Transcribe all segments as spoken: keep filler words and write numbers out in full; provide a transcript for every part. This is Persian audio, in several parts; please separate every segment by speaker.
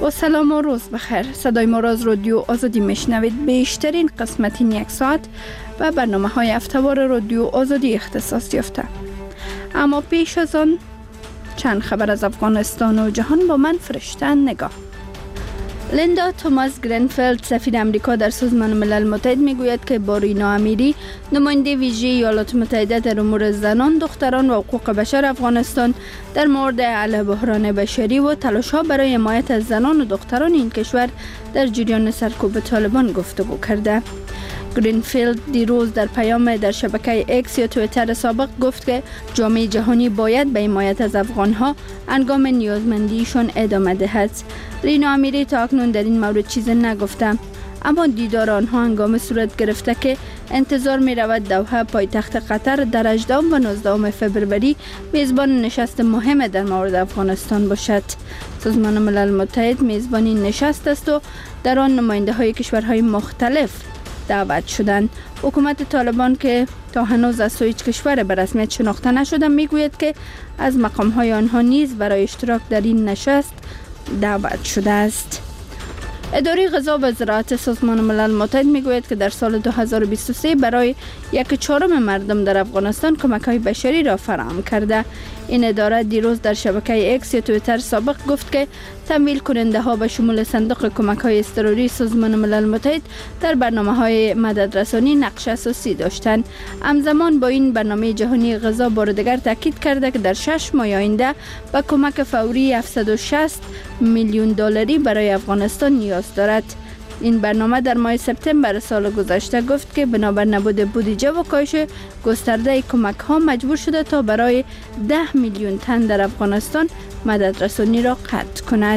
Speaker 1: و سلام و روز بخیر. صدای ما را از رادیو آزادی میشنوید. بیشترین قسمت این یک ساعت و برنامه های هفته‌وار رادیو آزادی اختصاص یافته. اما پیش از آن چند خبر از افغانستان و جهان با من فرشته نگاه. لیندا توماس گرینفیلد سفیر امریکا در سازمان ملل متحد میگوید که با رینا امیری نماینده ویژه ایالات متحده در امور زنان، دختران و حقوق بشر افغانستان در مورد علیه بحران بشری و تلاش‌ها برای حمایت از زنان و دختران این کشور در جریان سرکوب طالبان گفتگو کرده. گرینفیلد دیروز در پیام در شبکه ایکس یا توییتر سابق گفت که جامعه جهانی باید به حمایت از افغانها هنگام نیازمندیشون ادامه دهد. رینا امیری تا اکنون در این مورد چیزی نگفته، اما دیدار آنها هنگام صورت گرفته که انتظار می رود دوحه پایتخت قطر در هجدهم و نوزدهم فوریه میزبان نشست مهم در مورد افغانستان باشد. سازمان ملل متحد میزبان این نشست است و در آن نماینده های کشورهای مختلف دعوت شدند. حکومت طالبان که تا هنوز از سوی هیچ کشور به رسمیت شناخته نشده میگوید که از مقام های آنها نیز برای اشتراک در این نشست دعوت شده است. اداره غذا و زراعت سازمان ملل متحد میگوید که در سال دو هزار و بیست و سه برای یک چهارم مردم در افغانستان کمک‌های بشری را فراهم کرده. این اداره دیروز در شبکه ایکس یا توییتر سابق گفت که تمویل کننده ها به شمول صندوق کمک‌های اضطراری سازمان ملل متحد در برنامه‌های مددرسانی نقش اساسی داشتند. همزمان با این برنامه جهانی غذا بار دیگر تاکید کرده که در شش ماه آینده به کمک فوری هفتصد و شصت میلیون دلاری برای افغانستان نیاز دارد. این برنامه در ماه سپتامبر سال گذشته گفت که بنابر نبود بودجه و کاهش گسترده کمک ها مجبور شده تا برای ده میلیون تن در افغانستان مددرسانی را قطع کند.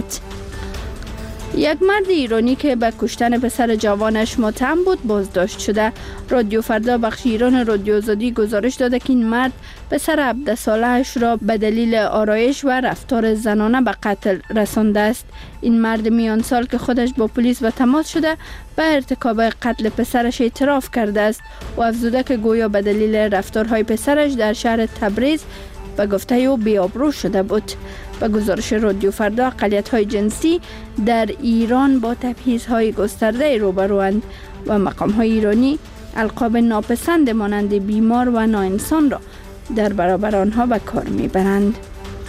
Speaker 1: یک مرد ایرانی که به کشتن پسر جوانش متهم بود بازداشت شده. رادیو فردا بخش ایران رادیو آزادی گزارش داده که این مرد پسر هفده ساله‌اش را به دلیل آرایش و رفتار زنانه به قتل رسانده است. این مرد میان سال که خودش با پلیس به تماس شده به ارتکاب قتل پسرش اعتراف کرده است و افزوده که گویا به دلیل رفتارهای پسرش در شهر تبریز به گفته او بی‌آبرو شده بود. به گزارش رادیو فردا اقلیت‌های جنسی در ایران با تبعیض‌های گسترده روبروند و مقام‌های ایرانی القاب ناپسند مانند بیمار و ناانسان را در برابر آنها به کار می‌برند.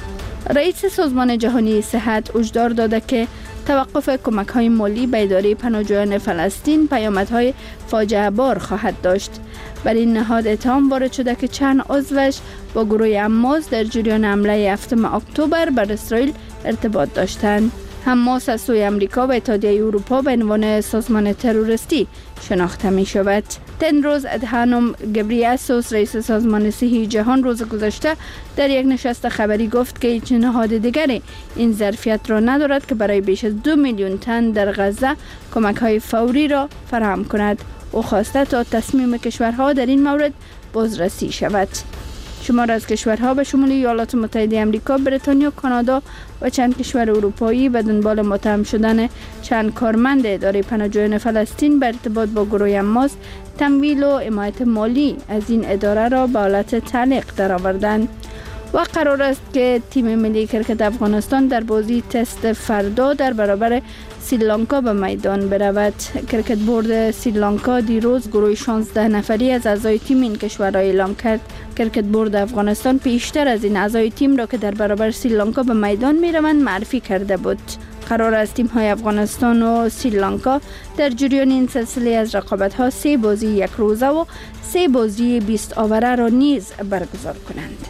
Speaker 1: رئیس سازمان جهانی صحت هشدار داده که توقف کمک‌های مالی به اداره پناهجویان فلسطین پیامدهای فاجعه بار خواهد داشت. بر این نهاد اتهام وارد شده که چند عضوش با گروه حماس در جریان حمله هفتم اکتبر بر اسرائیل ارتباط داشتند. حماس از سوی امریکا و اتحادیه اروپا به عنوان سازمان تروریستی شناخته می شود. تندروس ادهانوم گبریاسوس رئیس سازمان صحی جهان روز گذشته در یک نشست خبری گفت که هیچ نهاد دیگری این ظرفیت را ندارد که برای بیش از دو میلیون تن در غزه کمک های فوری را فراهم کند. او خواسته تا تصمیم کشورها در این مورد بازرسی شود. شمار از کشورها به شمول ایالات متحده آمریکا، بریتانیا، کانادا و چند کشور اروپایی به دنبال متهم شدن چند کارمند اداره پناهجویان فلسطین به ارتباط با گروه حماس تمویل و حمایت مالی از این اداره را به حالت تعلیق درآوردند. و قرار است که تیم ملی کرکت افغانستان در بازی تست فردا در برابر سریلانکا به میدان برود. کرکت بورد سریلانکا دیروز گروه شانزده نفری از اعضای تیم این کشور را اعلام کرد. کرکت بورد افغانستان پیشتر از این اعضای تیم را که در برابر سریلانکا به میدان میروند معرفی کرده بود. قرار است تیم های افغانستان و سریلانکا در جریان این سلسله از رقابت ها سه بازی یک روزه و سه بازی بیست آوره را نیز برگزار کنند.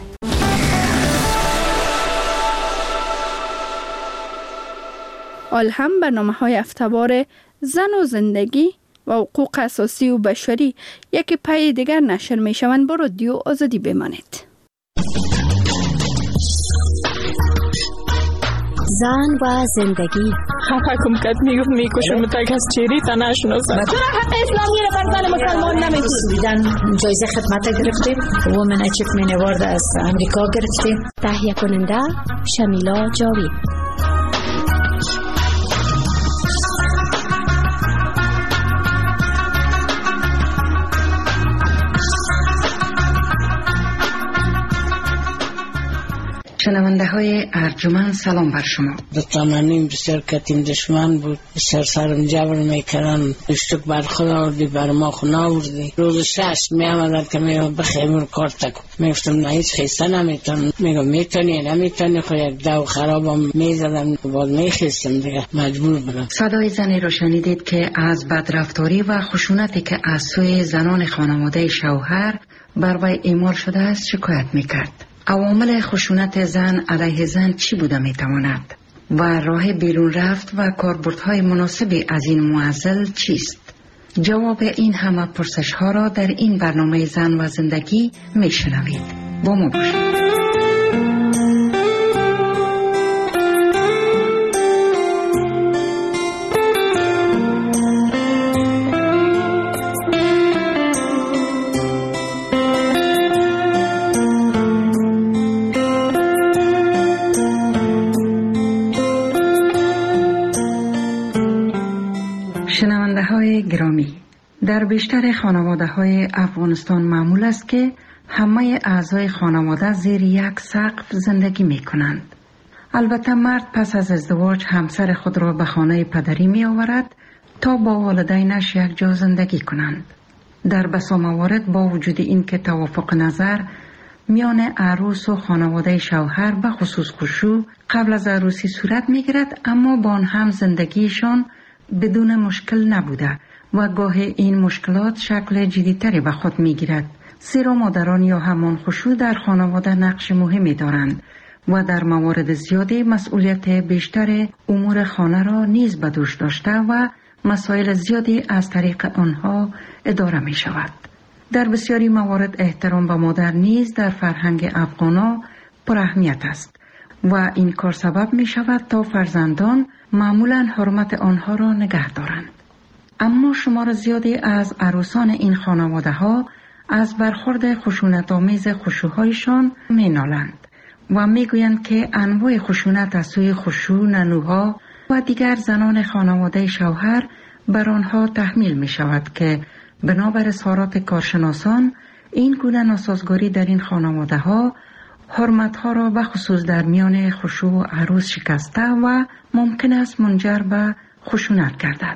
Speaker 1: حال هم برنامه های هفته‌وار زن و زندگی و حقوق اساسی و بشری یکی پای دیگر نشر می شوند. با رادیو آزادی بمانید.
Speaker 2: زن و زندگی
Speaker 3: حکم کرد میگفت میکشم متک از چیری تا نشناسم.
Speaker 2: چرا حق اسلامی رو بر زن مسلمان نمیدید؟ جایزه خدمت گرفتیم، وومن اچیومنت اوارد از امریکا گرفتیم. تهیه کننده شمیلا جاوید.
Speaker 4: شنونده های ارجمند سلام بر شما.
Speaker 5: دو تامنیم بسیار کتیم دشمن بود، بسیار سرم جبر میکردن، اشتک بر خود آوردی بر ما خود آوردی. روز شش می آمدن که میگم بخیمون کار تکو، میگفتم نه هیچ خیسته نمیتون، میگم میتونی نمیتونی، خود یک دو خرابم میزدم باز میخیستم دیگه مجبور بودم.
Speaker 4: صدای زنی را شنیدید که از بدرفتاری و خشونتی که از سوی زنان خانواده شوهر بر وی اعمال شده است شکایت میکرد. عوامل خشونت زن علیه زن چی بوده میتواند و راه بیرون رفت و کاربردهای مناسبی از این معضل چیست؟ جواب این همه پرسش ها را در این برنامه زن و زندگی میشنوید. با ما باشید. شنونده های گرامی، در بیشتر خانواده های افغانستان معمول است که همه اعضای خانواده زیر یک سقف زندگی می کنند. البته مرد پس از ازدواج همسر خود را به خانه پدری می آورد تا با والدینش یک جا زندگی کنند. در بسا موارد با وجود این که توافق نظر میان عروس و خانواده شوهر به خصوص خشوع قبل از عروسی صورت می گیرد، اما با آن هم زندگیشان بدون مشکل نبوده و گاه این مشکلات شکل جدیتری به خود می گیرد. زیرا مادران یا همان خشوع در خانواده نقش مهمی دارند و در موارد زیادی مسئولیت بیشتر امور خانه را نیز به دوش داشته و مسائل زیادی از طریق آنها اداره می شود. در بسیاری موارد احترام به مادر نیز در فرهنگ افغانا پر اهمیت است و این کار سبب می شود تا فرزندان معمولاً حرمت آنها را نگه دارند. اما شمار زیادی از عروسان این خانواده ها از برخورد خشونت‌آمیز خشوع‌هایشان می نالند و می گویند که انواع خشونت از سوی خشوع، ننوها و دیگر زنان خانواده شوهر بر آنها تحمیل می شود که بنابر اظهارات کارشناسان این گونه ناسازگاری در این خانواده ها حرمت‌ها را به خصوص در میان خشوع و عروس شکسته و ممکن است منجر به خشونت گردد.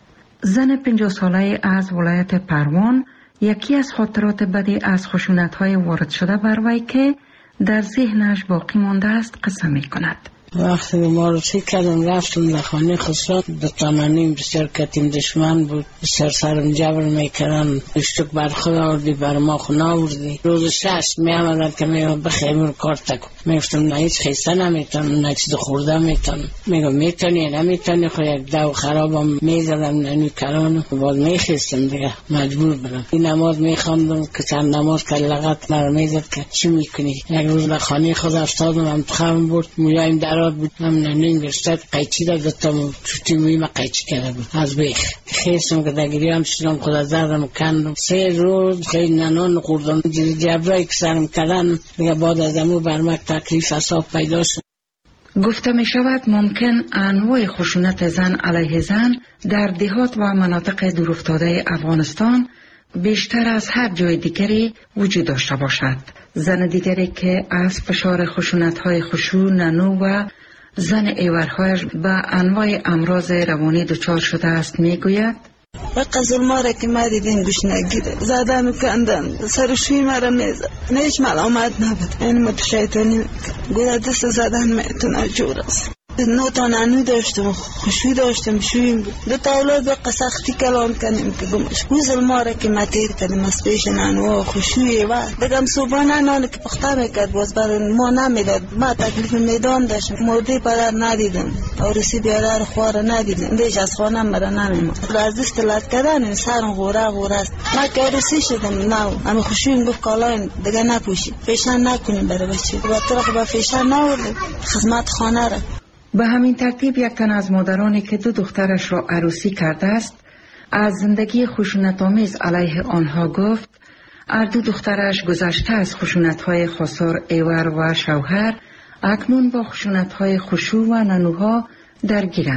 Speaker 4: زن پنجاه ساله از ولایت پروان یکی از خاطرات بدی از خشونت‌های وارد شده بر وی که در ذهنش باقی مانده است قصه می‌کند.
Speaker 5: وقتی معرفی کردم رفتم در خانه خسرو، دو تامنیم بسیار کتیم دشمن بود، بسیار سرم جبر میکردن، اشتک بر خود آوردی بر ما خود آوردی. روز شش می آمدن که میگم بخیمون کار تکو، میگفتم نه هیچ خیسته نمیتون، نه چیز خورده میتون، میگم میتونی نمیتونی، خود یک دو خرابم میزدم ننی کران باز میخیستم دیگه مجبور بودم. این نماز میخواندم که چند نماز که لغت مرا میزد که چی میکنی. یک روز به خانه خود افتادم، هم تخم بود مولایم در بود، هم ننین گرشتد قیچی دا دتا چوتی مویم قیچی کرده بود از بیخ خیستم که دگیری هم شدم خدا زردم کندم. سه روز خیلی ننان خوردم، جبرایی که سرم کردن دیگه بعد از امو برمک تکلیف اصاب پیدا شد.
Speaker 4: گفته می شود ممکن انواع خشونت زن علیه زن در دهات و مناطق دورافتاده افغانستان بیشتر از هر جای دیگری وجود داشته باشد. زن دیگری که از فشار خشونت‌های خشوع، ننو و زن ایورهایش به انواع امراض روانی دچار شده است میگوید:
Speaker 6: وقت ظلماره که ما دیدیم گوش نگیره، زده میکندن، سرشوی مرا میزد، نیش ملامت نبود. این مت شیطانی گوده دست زدن میتونه جور است. نو تا ننو داشتم، خوشوی داشتم، شویم بود. دو تا اولاد به قسختی کلام کنیم که گمش گو ظلماره که ما تیر کردیم از پیش ننو خوشوی و بگم صبحانه نانه که پخته میکرد باز برای ما نمیداد. ما تکلیف میدان داشتم، مرده پدر ندیدم، عروسی بیادر خواره ندیدم، دیش از خانه مرا نمیمد. از دست لط کردن سرم غوره غوره است. ما که عروسی شدم نو اما خوشویم گفت کالاین دیگه نپوشید، فیشن نکنیم برای بچه و طرق با فیشن نوردیم خدمت خانه را.
Speaker 4: به همین ترتیب یک تن از مادرانی که دو دخترش را عروسی کرده است از زندگی خشونت‌آمیز علیه آنها گفت: هر دو دخترش گذشته از خشونت‌های خسار ایور و شوهر اکنون با خشونت‌های خشوع و ننوها درگیرند.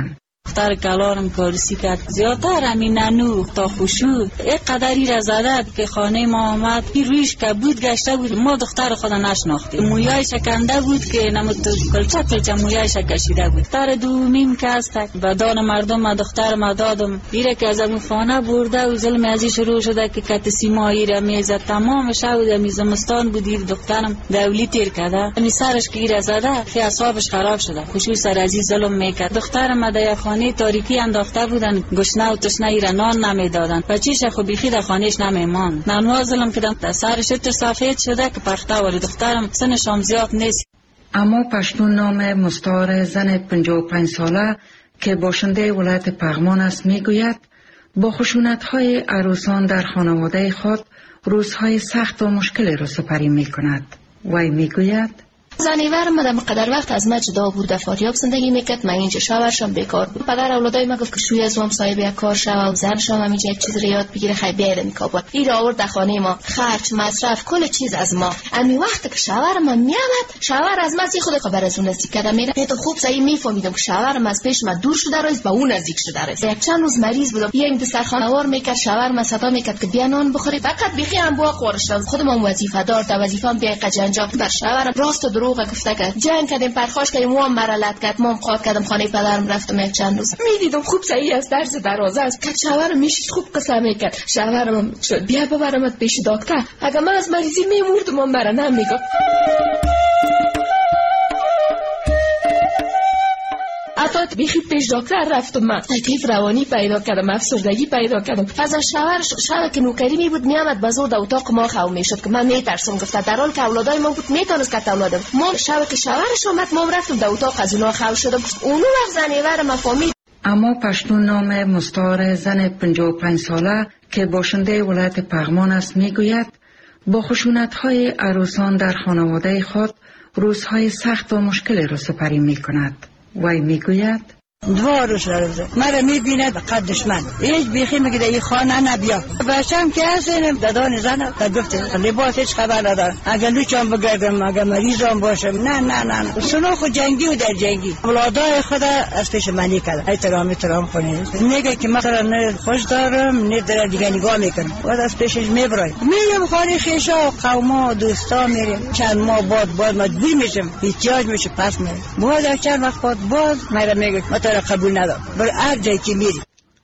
Speaker 7: دختر کلانم کارسی کرد زیادتر همین ننو تا خوشو یک قدری را زده که خانه ما آمد این رویش که بود گشته بود ما دختر خود نشناختیم مویای شکنده بود که نمود کلچه کلچه مویای شکشیده بود دختر دومیم که است و دان مردم ما دختر ما دادم ایره که از امون خانه برده و ظلم ازی شروع شده که کت سیمایی را میزد تمام شب در زمستان بودی دخترم دولی تیر کرده امی سرش که ایره زده که اصابش خراب شده خوشو سر ازی ظلم میکرد دخترم در خانه تاریکی انداخته بودن گشنه و تشنه ایره نان نمیدادن بچیش خو بیخی در خانهش نمیمان نانوا ظلم کردن سرش تو سفید شده که پخته ولی دخترم سنش هم زیاد نیست.
Speaker 4: اما پشتون نام مستعار زن پنجاه و پنج ساله که باشنده ولایت پغمان است میگوید با خشونت‌های عروسان در خانواده خود روزهای سخت و مشکلی را سپری میکند. وی میگوید
Speaker 2: زنیور مدام قدر وقت از من جدا بود در فاریاب زندگی میکرد من اینجا شوهرشم بیکار بود پدر اولادای من گفت که شوی از وام صاحب یک کار شو و زنشم همینجا یک چیز رو یاد بگیره خیلی بیاید میکابل این آورد در خانه ما خرج مصرف کل چیز از ما امی وقت که شوهر من میامد شوهر از من خود خبر از اون نزدیک کرده میره تو خوب صحیح میفهمیدم که شوهرم از پیش من دور شده است با اون نزدیک شده است یک چند روز مریض بودم یک دسترخوان وار میکرد شوهر من صدا میکرد که بیا نان بخوری فقط بیخی هم بوا خورش خودم وظیفه دار تا وظیفه‌ام بیا قجنجا بر شوهرم راست و دروغ گفته که جنگ کردیم پرخاش کردیم و هم مرلت کرد ما هم خواد کردم خانه پدرم رفتم یک چند روز میدیدم خوب صحیح از درز درازه است که شوهرم میشید خوب قسم میکرد شوهرم شد بیا ببرمت پیش دکتر اگر من از مریضی میمردم من برا نمیگم حتی بیخی پیش دکتر رفتم من تکلیف روانی پیدا کردم افسردگی پیدا کردم از شوهر شوهر که نوکری می بود میامد بازو در اتاق ما خو میشد که من میترسم گفت در حال که اولادای ما بود میتونست که اولادم ما شب که شوهرش اومد ما رفتم در اتاق از اونا خو شدم اونو وقت زنیور ما فهمید.
Speaker 4: اما پشتون نام مستعار زن پنجاه و پنج ساله که باشنده ولایت پغمان است میگوید با خشونت‌های عروسان در خانواده خود روزهای سخت و مشکلی را سپری میکند. وی میگوید
Speaker 8: دو روز رفته مرا میبیند قد دشمن هیچ بیخی میگه این خانه نبیا بچم که هستیم دادان زن تا گفته لباس هیچ خبر ندارم اگر لوچم بگردم اگر مریضم باشم نه نه نه سنو خود جنگی و در جنگی اولادای خود از پیش منی کرد احترام احترام کنید میگه که مثلا نه خوش دارم نه در دیگه نگاه میکنم و از پیشش میبرای میرم خانه خیشا و قوما و دوستا میریم چند ماه بعد بعد مجبور میشم احتیاج میشه پس میرم بعد چند وقت بعد باز مرا میگه قبول ندارم بر هر جایی که میری.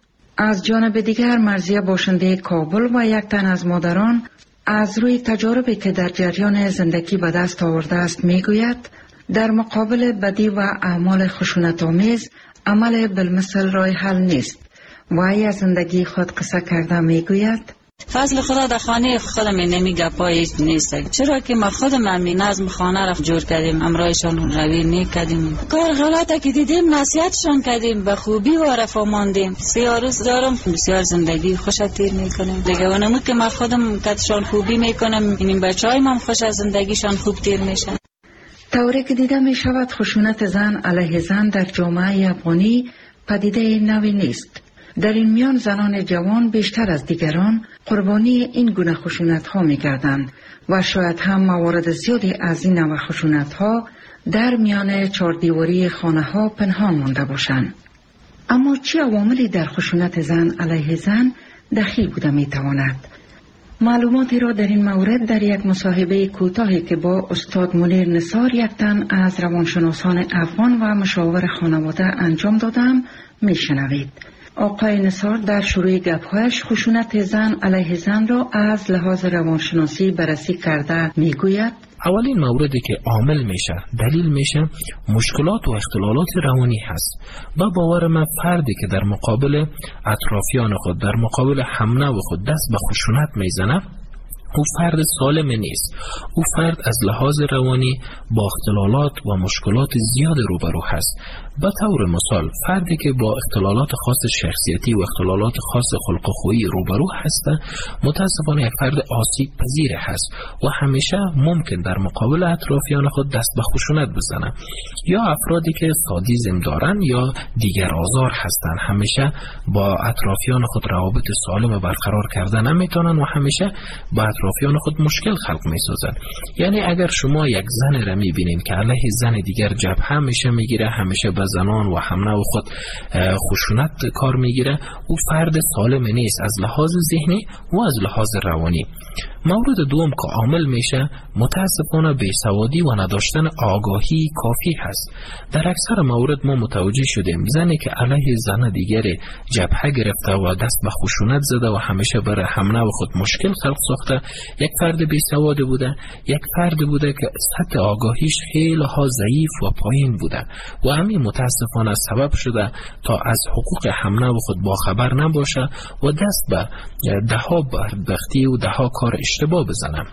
Speaker 4: از جانب دیگر مرضیه باشنده کابل و یک تن از مادران از روی تجاربی که در جریان زندگی به دست آورده است میگوید در مقابل بدی و اعمال خشونت‌آمیز عمل بالمثل راه حل نیست. وی از زندگی خود قصه کرده میگوید
Speaker 7: فضل خدا در خانه خودم نمیگه پایش نیست چرا که ما خودم همین نظم خانه را جور کردیم امرایشان روی نیکردیم کار غلطه که دیدیم نصیحتشان کردیم به خوبی و رفا ماندیم سیاه روز دارم بسیار زندگی خوش تیر میکنیم دیگه اونمو که ما خودم کتشان خوبی میکنم این بچه های من خوش از زندگیشان خوب تیر میشن.
Speaker 4: طوری که دیده می شود خشونت زن علیه زن در جامعه افغانی پدیده نوی نیست. در این میان زنان جوان بیشتر از دیگران قربانی این گونه خشونت ها می گردند و شاید هم موارد زیادی از این نوع خشونت ها در میان چهاردیواری خانه ها پنهان مانده باشند. اما چه عواملی در خشونت زن علیه زن دخیل بوده می تواند؟ معلوماتی را در این مورد در یک مصاحبه کوتاهی که با استاد منیر نثار یک تن از روانشناسان افغان و مشاور خانواده انجام دادم می شنوید. آقای نثار در شروع گپ‌هایش خشونت زن علیه زن را از لحاظ روانشناسی بررسی کرده میگوید
Speaker 9: اولین موردی که عامل میشه دلیل میشه مشکلات و اختلالات روانی هست و باور من فردی که در مقابل اطرافیان خود در مقابل همنو خود دست به خشونت میزنه او فرد سالم نیست. او فرد از لحاظ روانی با اختلالات و مشکلات زیاد روبرو هست. به طور مثال فردی که با اختلالات خاص شخصیتی و اختلالات خاص خلق و خویی روبرو هست متاسفانه یک فرد آسیب پذیر هست و همیشه ممکن در مقابل اطرافیان خود دست به خشونت بزنه. یا افرادی که سادیسم دارن یا دیگر آزار هستند همیشه با اطرافیان خود روابط سالم برقرار کردن نمیتونن و همیشه با اطرافیان خود مشکل خلق می‌سازند. یعنی اگر شما یک زن را می‌بینید که علیه زن دیگر جبهه میشه میگیره، همیشه به زنان و همنوع خود خشونت کار میگیره، او فرد سالم نیست از لحاظ ذهنی و از لحاظ روانی. مورد دوم که عامل میشه متاسفانه بیسوادی و نداشتن آگاهی کافی هست. در اکثر موارد ما متوجه شدیم زنی که علیه زن دیگر جبهه گرفته و دست به خشونت زده و همیشه برای همنوع خود مشکل خلق ساخته یک فرد بیسواد بوده، یک فرد بوده که سطح آگاهیش خیلی ها ضعیف و پایین بوده و همین متاسفانه سبب شده تا از حقوق همنوع خود باخبر نباشه و دست به دهها بدبختی و دهها کار اشتباه بزنم.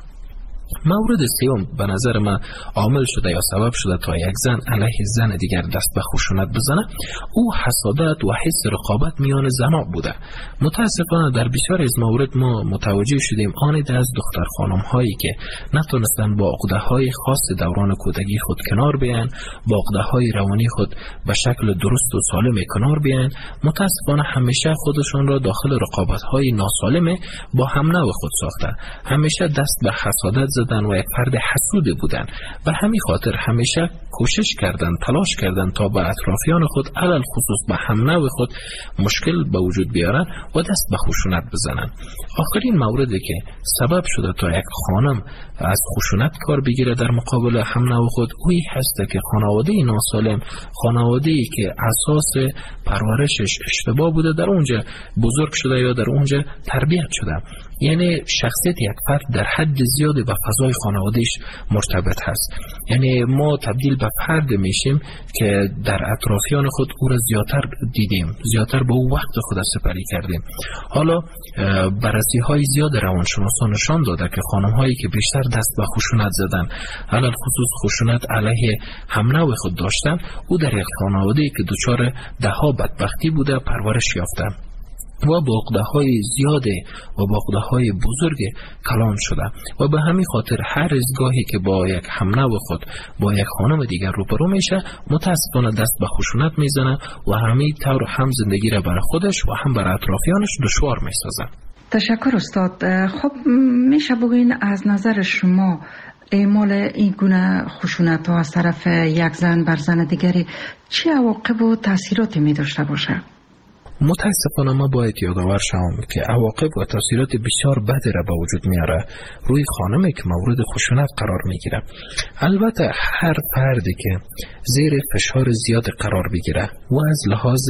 Speaker 9: مورد سوم به نظر من عامل شده یا سبب شده تا یک زن علیه زن دیگر دست به خشونت بزنه، او حسادت و حس رقابت میان زنها بوده. متاسفانه در بسیار از موارد ما متوجه شدیم آنید از دختر خانم هایی که نتونستن با عقده های خاص دوران کودکی خود کنار بیان، با عقده های روانی خود به شکل درست و سالم کنار بیان، متاسفانه همیشه خودشون را داخل رقابت های ناسالم با هم نوع خود ساخته، همیشه دست به حسادت زدن و یک فرد حسود بودن. به همین خاطر همیشه کوشش کردن، تلاش کردن تا به اطرافیان خود علل خصوص به هم نوع خود مشکل به وجود بیارن و دست به خشونت بزنن. آخرین موردی که سبب شده تا یک خانم از خشونت کار بگیره در مقابل هم نوع خود اوی هست که خانواده ناسالم، خانواده‌ای که اساس پرورشش اشتباه بوده در اونجا بزرگ شده یا در اونجا تربیت شده. یعنی شخصیت یک فرد در حد زیادی به فضای خانوادهش مرتبط هست. یعنی ما تبدیل به فرد میشیم که در اطرافیان خود او را زیادتر دیدیم، زیادتر به او وقت خود سپری کردیم. حالا بررسی های زیاد روانشناسان نشان داده که خانم هایی که بیشتر دست به خشونت زدن، علل خصوص خشونت علیه هم نوع خود داشتن، او در یک خانواده‌ای که دچار دهها بدبختی بوده پرورش یافته و با عقده‌های زیاد و با عقده‌های بزرگ کلان شده و به همین خاطر هر از گاهی که با یک همنوع خود با یک خانم دیگر روبرو میشه متاسفانه دست به خشونت میزنه و همین طور هم زندگی را برای خودش و هم برای اطرافیانش دشوار میسازه.
Speaker 4: تشکر استاد. خب میشه بگوین از نظر شما اعمال این گونه خشونت ها از طرف یک زن بر زن دیگری چه عواقب و تاثیراتی می داشته باشه؟
Speaker 9: متاسفانه ما باید یادآور شوم که عواقب و تاثیرات بسیار بدی را به وجود میاره روی خانمی که مورد خشونت قرار میگیره. البته هر فردی که زیر فشار زیاد قرار بگیره و از لحاظ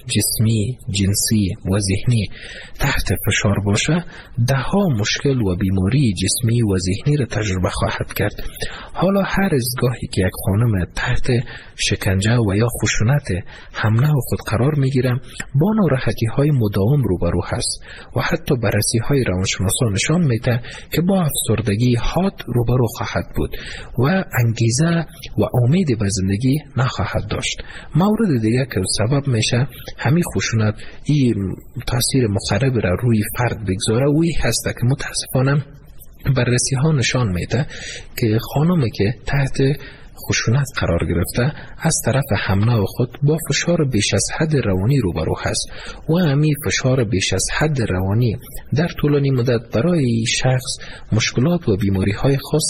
Speaker 9: جسمی، جنسی و ذهنی تحت فشار باشه، دهها مشکل و بیماری جسمی و ذهنی را تجربه خواهد کرد. حالا هر از گاهی که یک خانم تحت شکنجه و یا خشونت همنوع خود قرار میگیره با ناراحتی های مداوم روبرو هست و حتی بررسی های روانشناسان نشان میده که با افسردگی حاد روبرو خواهد بود و انگیزه و امید به زندگی نخواهد داشت. مورد دیگه که سبب میشه همین خشونت این تاثیر مخرب را روی فرد بگذاره وی هست که متاسفانه بررسی ها نشان میده که خانمی که تحت خشونت قرار گرفته از طرف همنوع خود با فشار بیش از حد روانی روبرو هست و همین فشار بیش از حد روانی در طولانی مدت برای شخص مشکلات و بیماری های خاص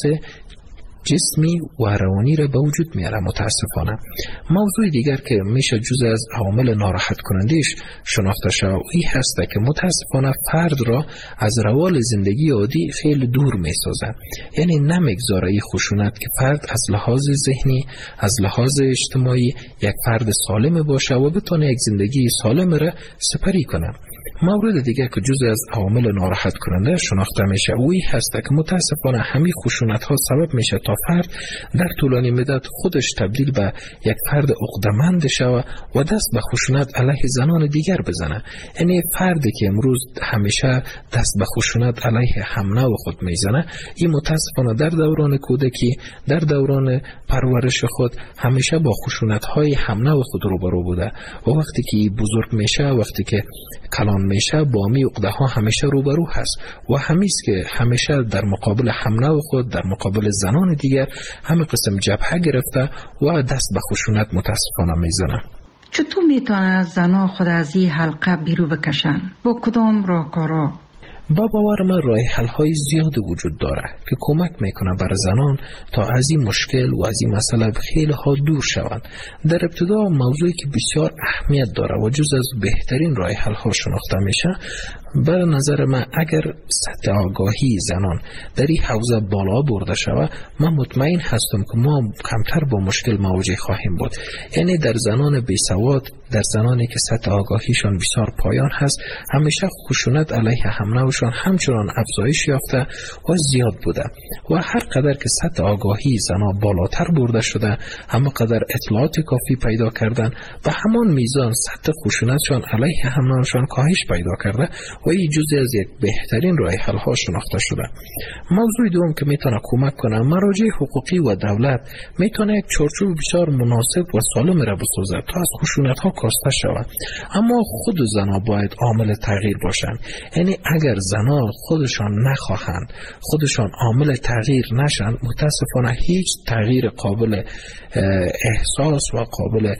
Speaker 9: جسمی و روانی را به وجود میاره. متاسفانه موضوع دیگر که میشه جزء از عوامل ناراحت کنندهش شناخته شود این هست که متاسفانه فرد را از روال زندگی عادی خیلی دور میسازه. یعنی نمیگذاره این خشونت که فرد از لحاظ ذهنی، از لحاظ اجتماعی یک فرد سالم باشه و بتونه یک زندگی سالم را سپری کنه. مورد دیگر که جزء از عوامل ناراحت کننده شناخته میشه اوی هست که متاسفانه همین خشونت ها سبب میشه تا فرد در طولانی مدت خودش تبدیل به یک فرد عقده‌مند شوه و دست به خشونت علیه زنان دیگر بزنه. یعنی فردی که امروز همیشه دست به خشونت علیه همنوع خود میزنه این متاسفانه در دوران کودکی، در دوران پرورش خود همیشه با خشونت های همنوع خود روبرو بوده و وقتی که بزرگ میشه، وقتی که کلان میشه با می عقده ها همیشه روبرو هست و همیست که همیشه در مقابل همنوع خود، در مقابل زنان دیگر همه قسم جبهه گرفته و دست به خشونت متاسفانه میزنه.
Speaker 4: چطور میتونه زنها خود از این حلقه بیرون بکشن؟ با کدام راهکارا؟
Speaker 9: با باور من راه حل های زیاد وجود داره که کمک میکنه بر زنان تا از این مشکل و از این مسئله خیلی ها دور شوند. در ابتدا موضوعی که بسیار اهمیت داره و جز از بهترین راه حل ها شناخته میشه، بر نظر من اگر سطح آگاهی زنان در این حوزه بالا برده شود، من مطمئن هستم که ما کمتر با مشکل مواجه خواهیم بود. یعنی در زنان بیسواد، در زنانی که سطح آگاهیشان بسیار پایان هست، همیشه خشونت علیه همنوعشان همچنان افزایش یافته و زیاد بوده و هر قدر که سطح آگاهی زنان بالاتر برده شده، همه قدر اطلاعات کافی پیدا کردن و همان میزان سطح خشونتشان علیه همنوعشان کاهش پیدا کرده و این جزئی از یک بهترین راه حل ها شناخته شده. موضوع دوم که میتونه کمک کنه، مراجع حقوقی و دولت میتونه یک چارچوب بسیار مناسب و سالم را بسازه تا از خشونت ها کاسته شود. اما خود زنان باید عامل تغییر باشند. یعنی اگر زنان خودشان نخواهند، خودشان عامل تغییر نشن، متاسفانه هیچ تغییر قابل احساس و قابل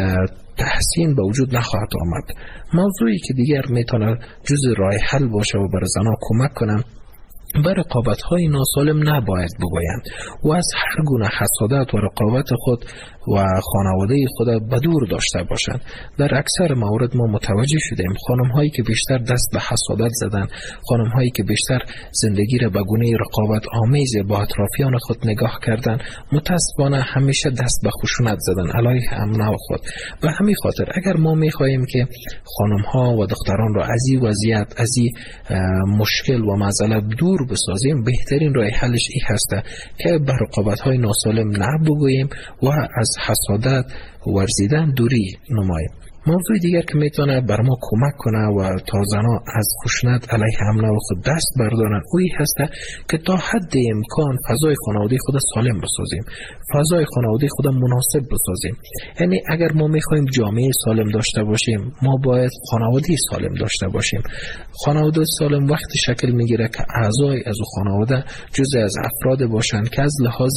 Speaker 9: تحسین به وجود نخواهد آمد. موضوعی که دیگر میتونه جز راه حل باشه و بر زنان کمک کنه، بر رقابت‌های ناسالم نباید بگویند و از هر گونه حسادت و رقابت خود و خانواده خود به دور داشته باشند. در اکثر موارد ما متوجه شدیم خانم‌هایی که بیشتر دست به حسادت زدن، خانم‌هایی که بیشتر زندگی را به گونه رقابت آمیز با اطرافیان خود نگاه کردن، متأسفانه همیشه دست به خشونت زدن علیه همنوع خود. و همین خاطر اگر ما می‌خواهیم که خانم‌ها و دختران را از این وضعیت، از این مشکل و معضله دور بسازیم، بهترین راه حلش این هسته که به رقابت‌های ناسالم نبگوییم و از حسادت ورزیدن دوری نماییم. موضوع دیگر که میتونه بر ما کمک کنه و تا زنان از خشونت علیه همنوع خود دست بردارن، اوی هسته که تا حد امکان فضای خانواده خود سالم بسازیم، فضای خانواده خود مناسب بسازیم. یعنی اگر ما میخوایم جامعه سالم داشته باشیم، ما باید خانواده سالم داشته باشیم. خانواده سالم وقتی شکل میگیره که اعضای از خانواده جزء از افراد باشند که از لحاظ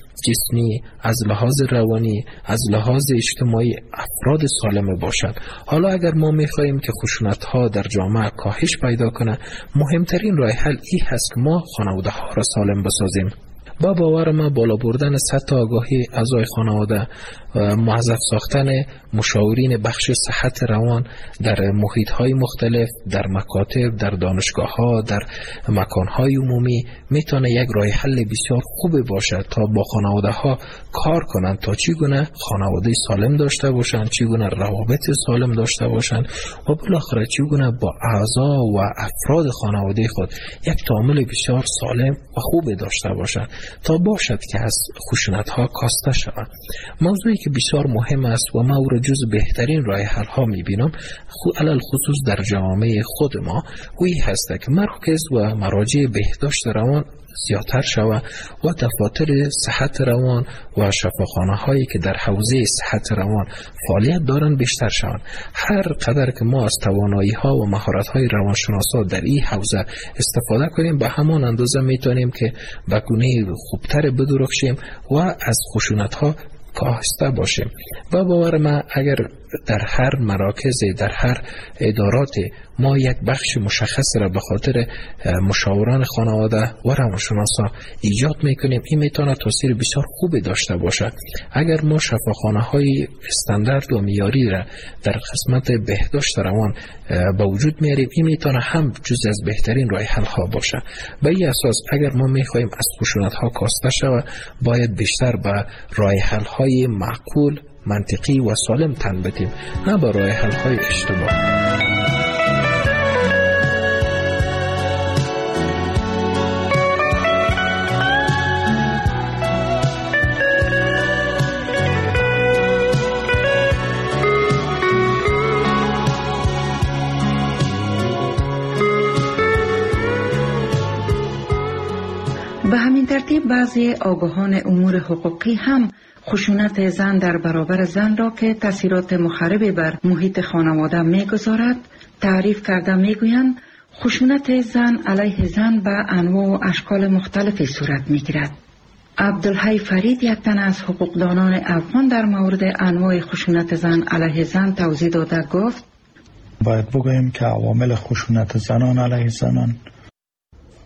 Speaker 9: جسمی، از لحاظ روانی، از لحاظ اجتماعی افراد سالم باشند. حالا اگر ما میخواهیم که خشونت ها در جامعه کاهش پیدا کنه، مهمترین راه حل این هست که ما خانواده ها را سالم بسازیم. با باور ما بالا بردن سطح آگاهی اعضای خانواده، موظف ساختن مشاورین بخش صحت روان در محیط های مختلف، در مکاتب، در دانشگاه ها، در مکان های عمومی میتونه یک راه حل بسیار خوب باشد تا با خانواده ها کار کنند تا چگونه خانواده سالم داشته باشند، چگونه روابط سالم داشته باشند و بالاخره چگونه با اعضا و افراد خانواده خود یک تعامل بسیار سالم و خوب داشته باشند تا باشد که از خشونت ها کاسته شوند. موضوعی که بسیار مهم است و ما او را جز بهترین راه حل ها میبینم، علل خصوص در جامعه خود ما، اوی هست که مرکز و مراجع بهداشت روان زیادتر شود و دفاتر صحت روان و شفاخانه هایی که در حوزه صحت روان فعالیت دارند بیشتر شوند. هر قدر که ما از توانایی ها و مهارت های روانشناسا در این حوزه استفاده کنیم، به همان اندازه میتونیم که به گونه خوبتر بدرخشیم و از خشونت ها کاهسته باشیم. و باور من اگر در هر مراکز، در هر ادارات ما یک بخش مشخص را به خاطر مشاوران خانواده و روانشناسا ایجاد میکنیم، این میتونه تاثیر بسیار خوبی داشته باشد. اگر ما شفاخانه های استاندارد و معیاری را در قسمت بهداشت روان به وجود میاریم، این میتونه هم جز از بهترین راه حل ها باشه. به این اساس اگر ما میخواهیم از خشونت ها کاسته شود، باید بیشتر به راه حل های معقول، منطقی و سالم تن بدیم، نه به راه حل های اشتباه.
Speaker 4: به همین ترتیب بعضی آگاهان امور حقوقی هم خشونت زن در برابر زن را که تاثیرات مخربی بر محیط خانواده می‌گذارد تعریف کرده می‌گویند خشونت زن علیه زن به انواع و اشکال مختلفی صورت می‌گیرد. عبدالحی فرید یک تن از حقوقدانان افغان در مورد انواع خشونت زن علیه زن توضیح داده گفت:
Speaker 10: باید بگوییم که عوامل خشونت زنان علیه زنان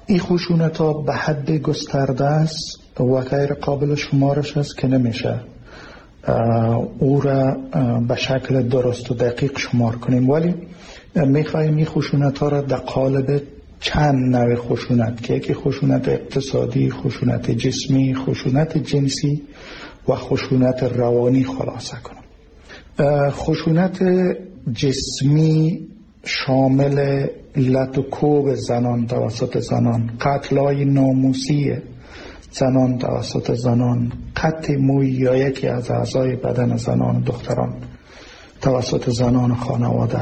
Speaker 10: این خشونت ها به حد گسترده است و غیر قابل شمارش است که نمیشه او را به شکل درست و دقیق شمار کنیم، ولی میخوایم این خشونت ها را در قالب چند نوع خشونت که یکی خشونت اقتصادی، خشونت جسمی، خشونت جنسی و خشونت روانی خلاصه کنم. خشونت جسمی شامل لط و کوب زنان توسط زنان، قتل‌های ناموسی زنان توسط زنان، قطع موی یا یکی از اعضای بدن زنان دختران توسط زنان خانواده،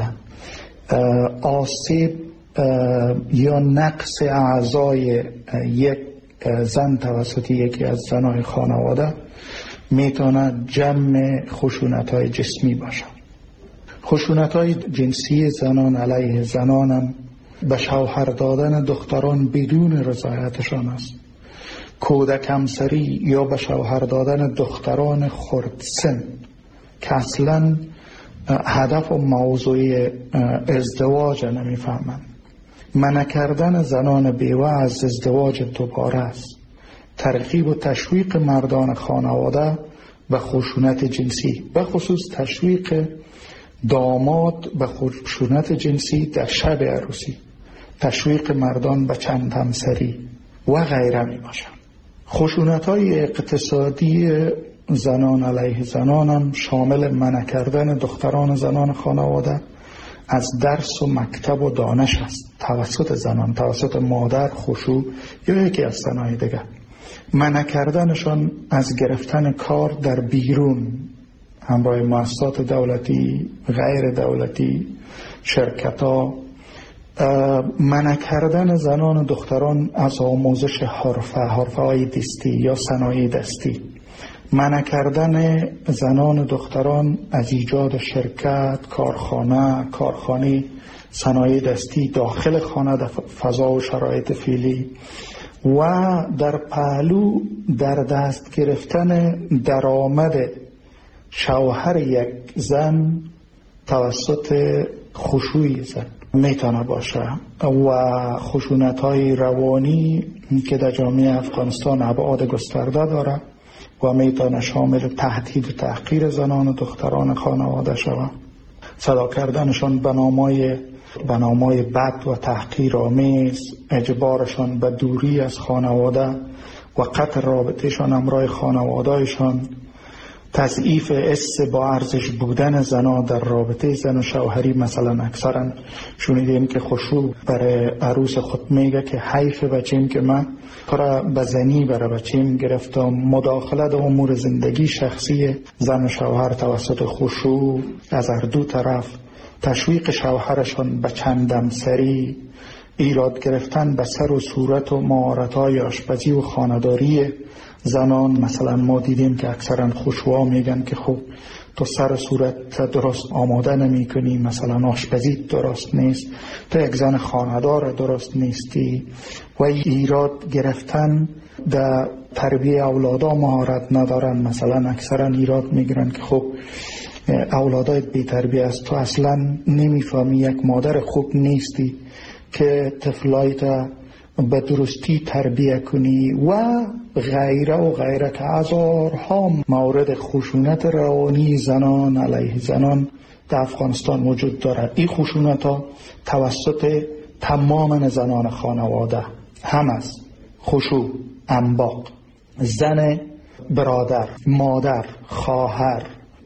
Speaker 10: آسیب یا نقص اعضای یک زن توسط یکی از زنای خانواده میتونه جمع خشونت‌های جسمی باشه. خشونت‌های جنسی زنان علیه زنان هم به شوهر دادن دختران بدون رضایتشان است، کودک همسری یا به شوهر دادن دختران خردسن که اصلا هدف و موضوع ازدواج نمیفهمند، منع کردن زنان بیوه از ازدواج دوباره است، ترغیب و تشویق مردان خانواده به خشونت جنسی، به خصوص تشویق داماد به خشونت جنسی در شب عروسی، تشویق مردان به چند همسری و غیره می باشند. خشونت‌های اقتصادی زنان علیه زنان هم شامل منع کردن دختران زنان خانواده از درس و مکتب و دانش است توسط زنان، توسط مادر، خشوع یا یکی از زنای دیگر، منع کردنشان از گرفتن کار در بیرون همراه مؤسسات دولتی، غیر دولتی، شرکت‌ها، منع کردن زنان و دختران از آموزش حرفه حرفه های دستی یا صنایع دستی، منع کردن زنان و دختران از ایجاد شرکت، کارخانه، کارخانه صنایع دستی داخل خانه در فضا و شرایط فعلی، و در پهلو در دست گرفتن درآمد شوهر یک زن توسط خشوع زن میتونه باشه. و خشونت های روانی که در جامعه افغانستان ابعاد گسترده داره و میتونه شامل تهدید و تحقیر زنان و دختران خانواده شود، صدا کردنشان به نامای به نامای بد و تحقیر آمیز، اجبارشان به دوری از خانواده و قطع رابطهشان همراه خانوادهشان، تضعیف حس با ارزش بودن زنا در رابطه زن و شوهری. مثلا اکثرا شنیدیم که خشوع برای عروس خود میگه که حیف بچیم که من کار بزنی برای بچیم گرفتم، مداخله در امور زندگی شخصی زن و شوهر توسط خشوع از هر دو طرف، تشویق شوهرشان به چندم سری، ایراد گرفتن به سر و صورت و مهارت‌های آشپزی و خانه‌داری زنان. مثلا ما دیدیم که اکثرا خشوعا میگن که خب تو سر صورت درست آماده نمی کنی، مثلا آشپزی درست نیست، تو یک زن خانه‌دار درست نیستی، و ایراد گرفتن در تربیه اولادا مهارت ندارن. مثلا اکثرا ایراد میگیرن که خب اولادایت بی تربیه است، تو اصلا نمیفهمی، یک مادر خوب نیستی که طفلایت به درستی تربیه کنی و غیره و غیره که هزارها مورد خشونت روانی زنان علیه زنان در افغانستان وجود دارد. این خشونت ها توسط تمام زنان خانواده هم است، خشوع، انباق، زن برادر، مادر، خواهر،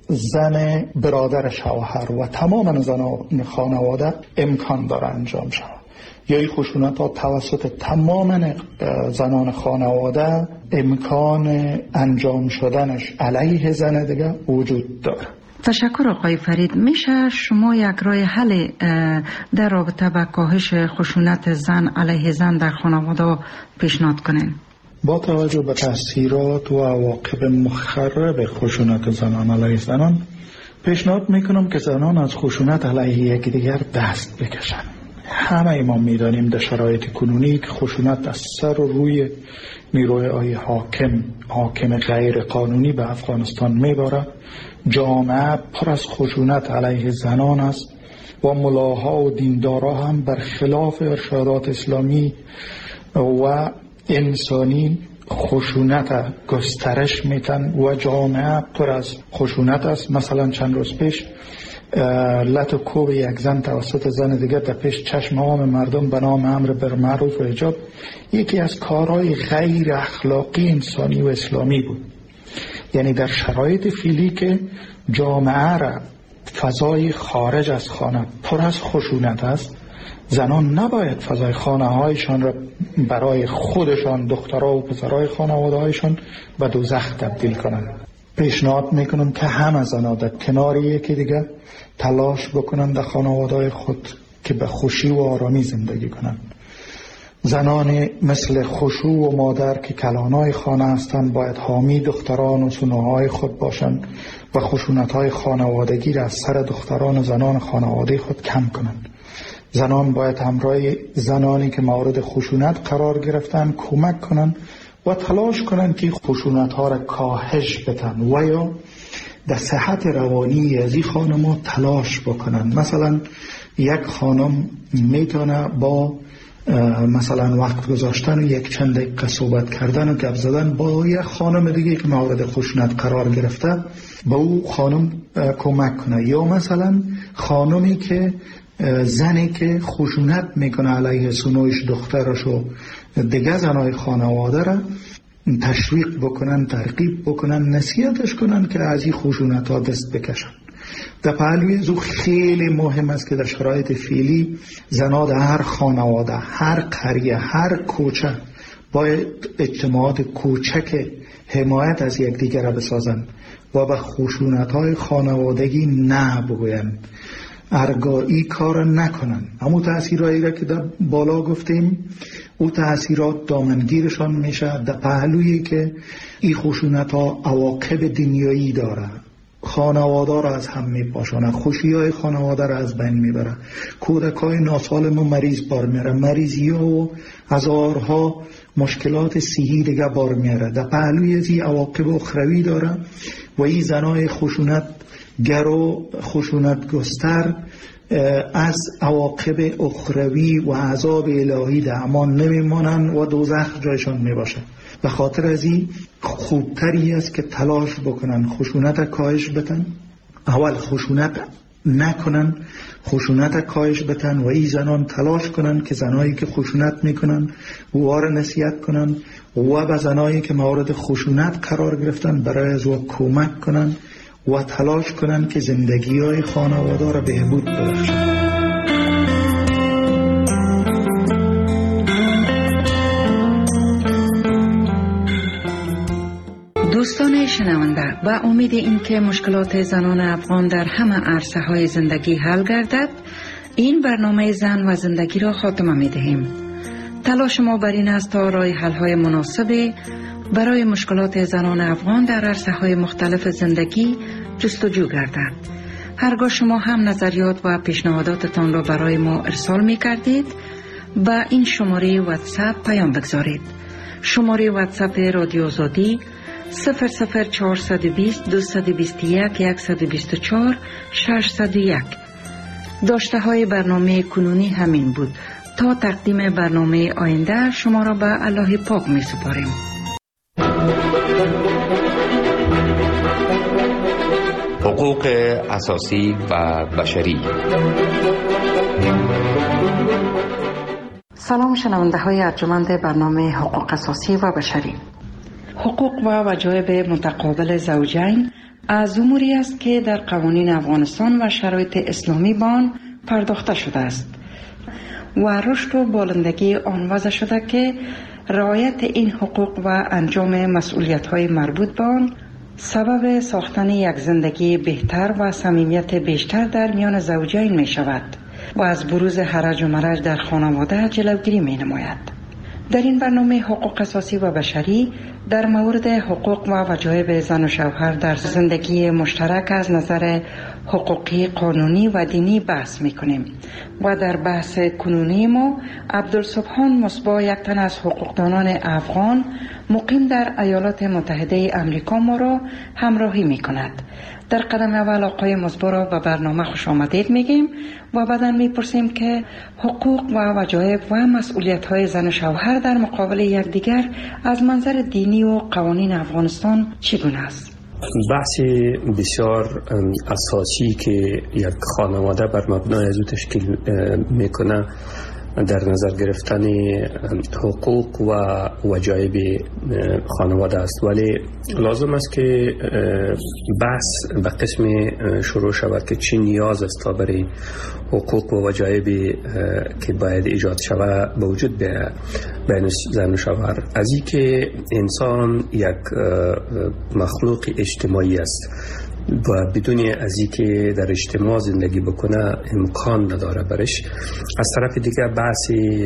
Speaker 10: زن برادر شوهر و تمام زنان خانواده امکان داره انجام شود. یا این خشونت ها توسط تمام زنان خانواده امکان انجام شدنش علیه زن دیگه وجود داره.
Speaker 4: تشکر آقای فرید. میشه شما یک راه حل در رابطه با کاهش خشونت زن علیه زن در خانواده پیشنهاد کنین؟
Speaker 10: با توجه به تاثیرات و عواقب مخرب خشونت زنان علیه زنان پیشنهاد میکنم که زنان از خشونت علیه یکدیگر دست بکشن. همه ما میدانیم در شرایط کنونی که خشونت از سر و روی نیروهای حاکم حاکم غیر قانونی به افغانستان میباره. جامعه پر از خشونت علیه زنان است و ملاها و دیندارا هم برخلاف ارشادات اسلامی و انسانی خشونت گسترش میتن و جامعه پر از خشونت است. مثلا چند روز پیش لط و کوب یک زن توسط زن دیگر در پیش چشم عام مردم به نام امر بالمعروف و حجاب یکی از کارهای غیر اخلاقی انسانی و اسلامی بود. یعنی در شرایط فعلی که جامعه را فضای خارج از خانه پر از خشونت است، زنان نباید فضای خانه هایشان را برای خودشان، دخترها و پسرهای خانواده هایشان به دوزخ تبدیل کنند. پیشنهاد میکنم که همه زنان در کنار یکی دیگر تلاش بکنند در خانواده خود که به خوشی و آرامی زندگی کنند. زنان مثل خشوع و مادر که کلانای خانه هستند باید حامی دختران و سنوهای خود باشند و خشونت‌های خانوادگی را از سر دختران و زنان خانواده خود کم کنند. زنان باید همراه زنانی که مورد خشونت قرار گرفتن کمک کنند و تلاش کنند که خشونت‌ها را کاهش بدن و یا در صحت روانی از این خانم‌ها تلاش بکنند. مثلا یک خانم میتونه با مثلا وقت گذاشتن و یک چند دقیقه صحبت کردن و گپ زدن با یک خانم دیگه که مورد خشونت قرار گرفته با او خانم کمک کنه. یا مثلا خانمی که زنی که خشونت میکنه علیه سنویش دخترش و دیگه زنای خانواده را تشویق بکنن، ترغیب بکنن، نصیحتش کنن که از این خشونت ها دست بکشن. در پهلوی زو خیلی مهم است که در شرایط فعلی زنها در هر خانواده، هر قریه، هر کوچه باید اجتماعات کوچک حمایت از یکدیگر را بسازند و به خشونت های خانوادگی نه بگویند، ارگایی کار نکنند. همون تأثیرهایی را که در بالا گفتیم او تأثیرات دامنگیرشان میشه در پهلویی که این خشونت ها عواقب دنیایی داره، خانواده را از هم میپاشانه، خوشی های خانواده را از بین میبره، کودک های ناسالم و مریض بار میاره، مریضی ها و هزارها مشکلات صحی دیگه بار میاره. در پهلوی از این عواقب اخروی داره و این زنای خشونت گر و خشونت گستر از عواقب اخروی و عذاب الهی در امان نمیمانند و دوزخ جایشان میباشه. به خاطر از این خوبتری است که تلاش بکنن خشونت کاهش بتن، اول خشونت نکنن، خشونت کاهش بتن و این زنان تلاش کنن که زنایی که خشونت میکنن اوار نصیحت کنن و به زنایی که مورد خشونت قرار گرفتن برای از او کمک کنن و تلاش کنن که زندگی های خانواده را بهبود ببخشن.
Speaker 4: دوستان شنونده، با امید اینکه مشکلات زنان افغان در همه عرصه های زندگی حل گردد، این برنامه زن و زندگی را خاتمه می دهیم. تلاش ما بر این است تا راه حل های مناسب برای مشکلات زنان افغان در عرصه های مختلف زندگی جستجو گردد. هرگاه شما هم نظریات و پیشنهاداتتان را برای ما ارسال می کردید، با این شماره واتساپ پیام بگذارید. شماره واتساپ رادیو آزادی صفر صفر چهارصد و بیست دویست و بیست و یک صد و بیست و چهار ششصد و یک. داشته های برنامه کنونی همین بود. تا تقدیم برنامه آینده شما را به الله پاک می سپاریم.
Speaker 11: حقوق اساسی و بشری.
Speaker 4: سلام شنونده های ارجمند برنامه حقوق اساسی و بشری. حقوق و وجایب متقابل زوجین از اموری است که در قوانین افغانستان و شرایط اسلامی با آن پرداخته شده است و رشد و بالندگی آن وضع شده که رعایت این حقوق و انجام مسئولیت‌های مربوط به آن سبب ساختن یک زندگی بهتر و صمیمیت بیشتر در میان زوجین می شود و از بروز هرج و مرج در خانواده جلوگیری می نماید. در این برنامه حقوق اساسی و بشری در مورد حقوق و وجایب زن و شوهر در زندگی مشترک از نظر حقوقی، قانونی و دینی بحث میکنیم و در بحث کنونی ما عبدالسبحان مصباح، یک تن از حقوقدانان افغان مقیم در ایالات متحده امریکا، ما را همراهی میکند. در قدم اول آقای مصباح را به برنامه خوش آمدید میگیم و بعدا میپرسیم که حقوق و وجایب و مسئولیت های زن و شوهر در مقابل یکدیگر از منظر دینی و قوانین افغانستان چگونه است؟
Speaker 12: بحث بسیار اساسی که یک خانواده بر مبنای از او تشکیل میکنه در نظر گرفتن حقوق و وجایب خانواده است، ولی لازم است که بحث به قسم شروع شود که چی نیاز است تا برای حقوق و وجایب که باید ایجاد شود به وجود بیاید بین زن و شوهر. از این که انسان یک مخلوق اجتماعی است و بدون از این که در اجتماع زندگی بکنه امکان نداره برش. از طرف دیگه بحث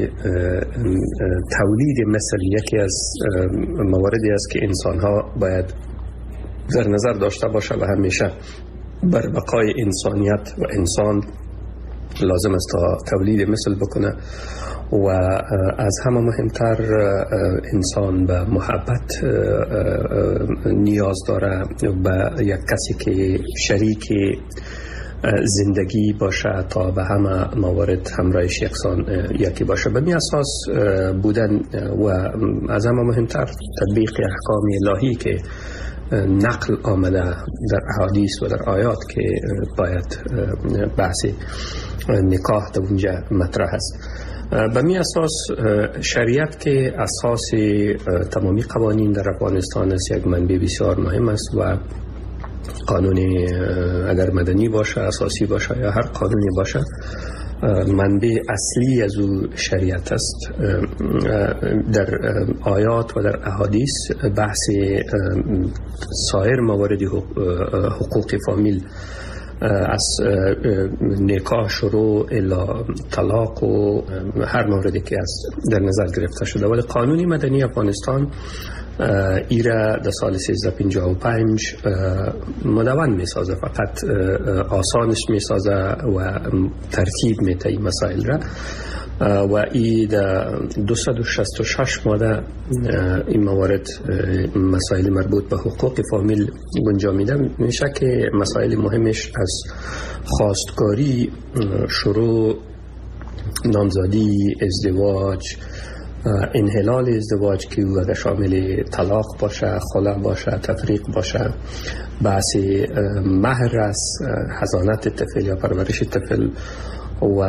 Speaker 12: تولید مثل یکی از مواردی است که انسان ها باید در نظر داشته باشه و همیشه بر بقای انسانیت و انسان لازم است تا تولید مثل بکنه و از همه مهمتر انسان به محبت نیاز داره، به یک کسی که شریک زندگی باشه تا به همه موارد همراهش یکسان یکی باشه. به می اساس بودن و از همه مهمتر تطبیق احکام الهی که نقل آمده در احادیث و در آیات که باید بحث نکاح در اونجا مطرح است. به می اساس شریعت که اساس تمامی قوانین در افغانستان است یک منبع بسیار مهم است و قانون اگر مدنی باشه، اساسی باشه یا هر قانونی باشه، منبع اصلی از او شریعت است. در آیات و در احادیث بحث سایر موارد حقوق فامیل از نکاح شروع الی طلاق و هر موردی که از در نظر گرفته شده، ولی قانون مدنی افغانستان ایره در سال سیزده پنجاه و پنج مدون می سازه، فقط آسانش می سازه و ترتیب می ته این مسائل را و ای در دویست و شصت و شش ماده این موارد مسائل مربوط به حقوق فامیل گنجانیده میشه که مسائل مهمش از خواستگاری، شروع، نامزدی، ازدواج، انحلال ازدواج که او اگر شامل طلاق باشه، خلع باشه، تفریق باشه، بحث مهر است، حضانت طفل یا پرورش طفل و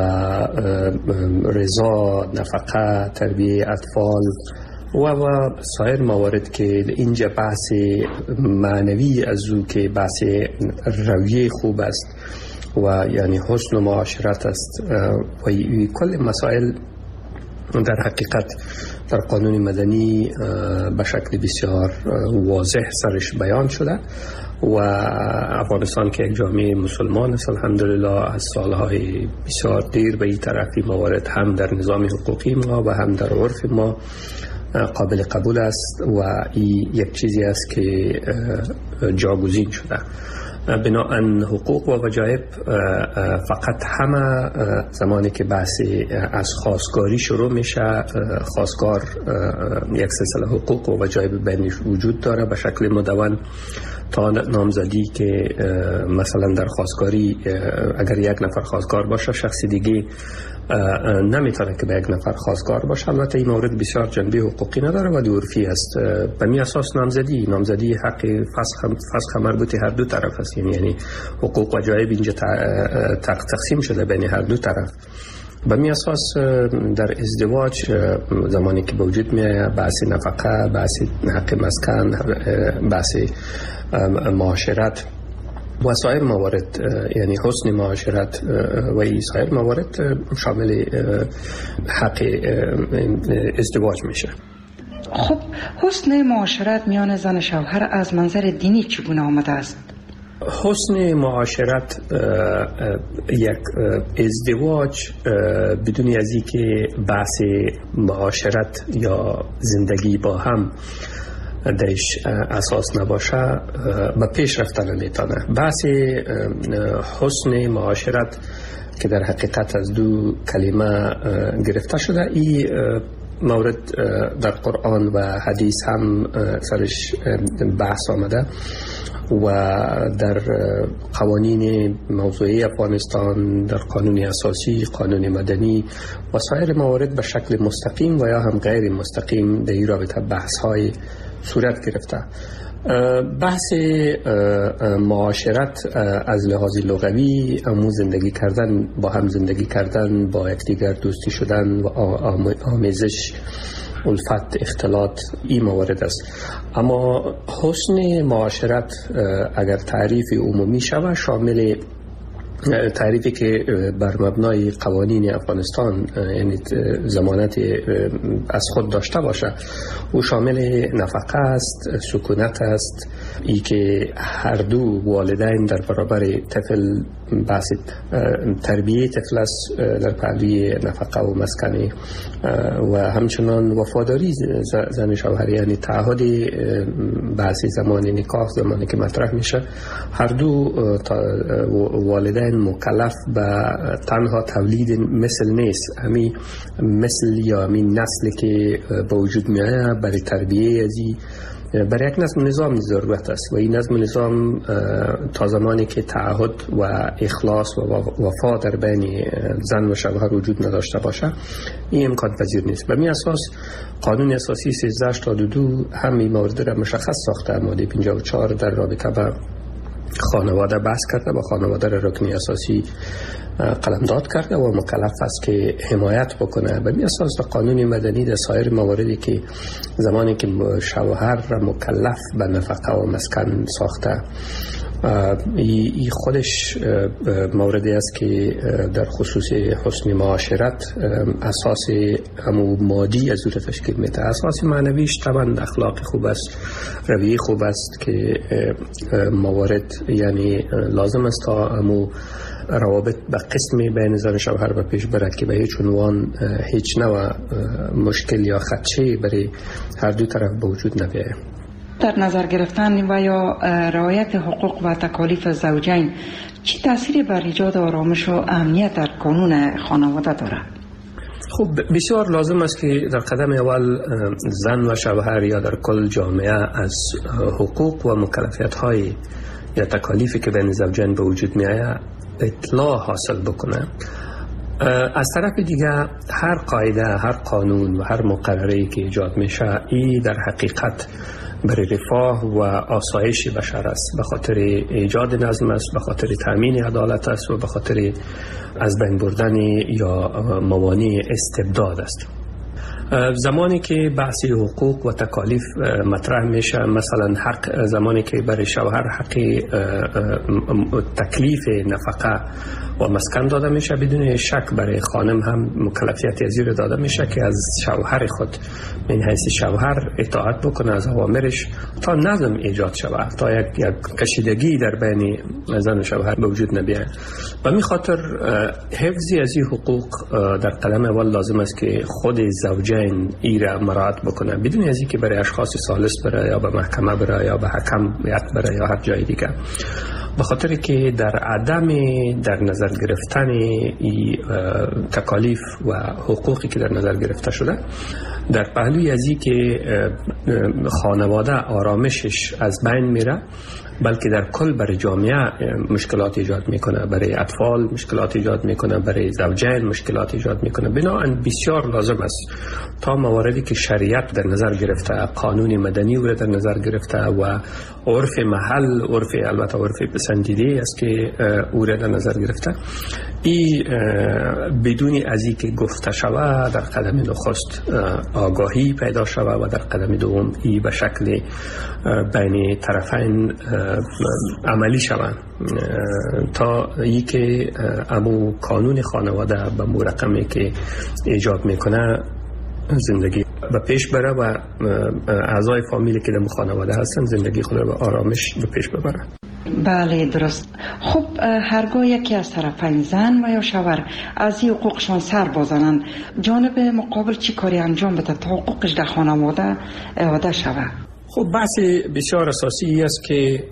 Speaker 12: رضا، نفقه، تربیه اطفال و و سایر موارد که اینجا بحث معنوی از او که بحث رویه خوب است و یعنی حسن و معاشرت است و کل مسائل در حقیقت در قانون مدنی به شکل بسیار واضح سرش بیان شده و افغانستان که یک جامعه مسلمان است الحمدلله از سالهای بسیار دیر به این طرفی موارد هم در نظام حقوقی ما و هم در عرف ما قابل قبول است و این یک چیزی است که جاگزین شده. بنابراین حقوق و وجایب فقط همه زمانی که بحث از خواستگاری شروع میشه، خواستگار یک سلسله حقوق و وجایب بینش وجود داره به شکل مدون تا نامزدی که مثلا در خواستگاری اگر یک نفر خواستگار باشه شخصی دیگه نمیتونه که به یک نفر خواستگار باشه. البته این مورد بسیار جنبه حقوقی نداره و عرفی است. به می اساس نامزدی نامزدی حق فسخ فسخ مربوط هر دو طرف است، یعنی حقوق و وجایب اینجا تقسیم شده بین هر دو طرف. به می اساس در ازدواج زمانی که به وجود میاد بحث نفقه، بحث حق مسکن، بحث معاشرت و سایر موارد یعنی حسن معاشرت و این سایر موارد شامل حق ازدواج میشه.
Speaker 4: خب حسن معاشرت میان زن و شوهر از منظر دینی چگونه آمده است؟
Speaker 12: حسن معاشرت یک ازدواج بدون از اینکه بحث معاشرت یا زندگی با هم درش اساس نباشه به پیش رفتن نمیتونه. بحث حسن معاشرت که در حقیقت از دو کلمه گرفته شده، این مورد در قرآن و حدیث هم سرش بحث آمده و در قوانین موضوعی افغانستان، در قانون اساسی، قانون مدنی و سایر موارد به شکل مستقیم و یا هم غیر مستقیم در این رابطه بحث های صورت گرفته. بحث معاشرت از لحاظ لغوی همون زندگی کردن، با هم زندگی کردن، با یکدیگر دوستی شدن و آمیزش، الفت، اختلاط، این موارد است. اما حسن معاشرت اگر تعریف عمومی شود، شامل تعریفی که بر مبنای قوانین افغانستان یعنی ضمانت از خود داشته باشه، او شامل نفقه است، سکونت است، ای که هر دو والدین در برابر طفل بحث تربیه طفل است در پهلوی نفقه و مسکن و همچنان وفاداری زن شوهر، یعنی تعهد بحث زمان نکاح، زمانی که مطرح میشه، هر دو والدین مکلف به تنها تولید مثل نیست، همین مثل یا همین نسلی که با وجود میآید برای تربیه ازی برای یک نظم نظام ضرورت است و این نظم نظام تا زمانی که تعهد و اخلاص و وفا در بین زن و شوهر وجود نداشته باشه، این امکان پذیر نیست. به می اساس قانون اساسی سیزده هشتاد و دو همین موارد را مشخص ساخته. ماده پنجاه و چهار در رابطه با خانواده بحث کرده و خانواده را رکن اساسی قلمداد کرده و مکلف است که حمایت بکنه. به می اساس قانون مدنی در سایر مواردی که زمانی که شوهر را مکلف به نفقه و مسکن ساخته، این خودش موردی است که در خصوص حسن معاشرت اساس همو مادی از او تشکیل میده. اساس معنویش طبعا اخلاق خوب است، رویه خوب است که موارد یعنی لازم است تا همو روابط به قسم بین زن و شوهر به پیش برد که به هیچ عنوان هیچ نوع مشکل یا خدشه برای هر دو طرف به وجود نبیاید.
Speaker 4: در نظر گرفتن و یا رعایت حقوق و تکالیف زوجین چه تأثیری بر ایجاد آرامش و امنیت در قانون خانواده دارد؟
Speaker 12: خب بسیار لازم است که در قدم اول زن و شوهر یا در کل جامعه از حقوق و مکلفیت های یا تکالیفی که بین زوجین به وجود می آید اطلاع حاصل بکنه. از طرف دیگه هر قاعده، هر قانون و هر مقرری که ایجاد میشه، این در حقیقت برای رفاه و آسایش بشر است، به خاطر ایجاد نظم است، به خاطر تامین عدالت است و به خاطر از بین بردن یا موانع استبداد است. زمانی که بحث حقوق و تکالیف مطرح میشه، مثلا حق زمانی که برای شوهر حق تکلیف نفقه و مسکن داده میشه، بدون شک برای خانم هم مکلفیت ازیر داده میشه که از شوهر خود من حیث شوهر اطاعت بکنه از اوامرش تا نظم ایجاد شود، تا یک, یک کشیدگی در بین زن و شوهر به وجود نبیاید. و می خاطر حفظی از این حقوق در قدم اول لازم است که خود زوجین ای را مراعات بکنه، بدون از اینکه برای اشخاص ثالث بره یا به محکمه بره یا به حکم بره یا هر جای دیگه، به خاطر که در عدم در نظر گرفتن ای تکالیف و حقوقی که در نظر گرفته شده، در پهلوی از این که خانواده آرامشش از بین میره، بلکه در کل برای جامعه مشکلات ایجاد میکنه، برای اطفال مشکلات ایجاد میکنه، برای زوجین مشکلات ایجاد میکنه. بنابراین بسیار لازم است تا مواردی که شریعت در نظر گرفته، قانون مدنی او در نظر گرفته و عرف محل، عرف البته عرف پسندیده است که او در نظر گرفته، این بدون از این که گفته شود در قدم نخست آگاهی پیدا شود و در قدم دوم این به شکل بین طرفین عملی شوند تا ای که امو قانون خانواده به مو رقمی که ایجاد میکنه زندگی به پیش بره و اعضای فامیلی که در خانواده هستن زندگی خود رو به آرامش به پیش ببره.
Speaker 4: بله درست. خب هرگاه یکی از طرفین زن و یا شوهر از این حقوقشان سر بازنند، جانب مقابل چی کاری انجام بده تا حقوقش در خانواده اعاده شود؟
Speaker 12: خب بحث بسیار اساسی است که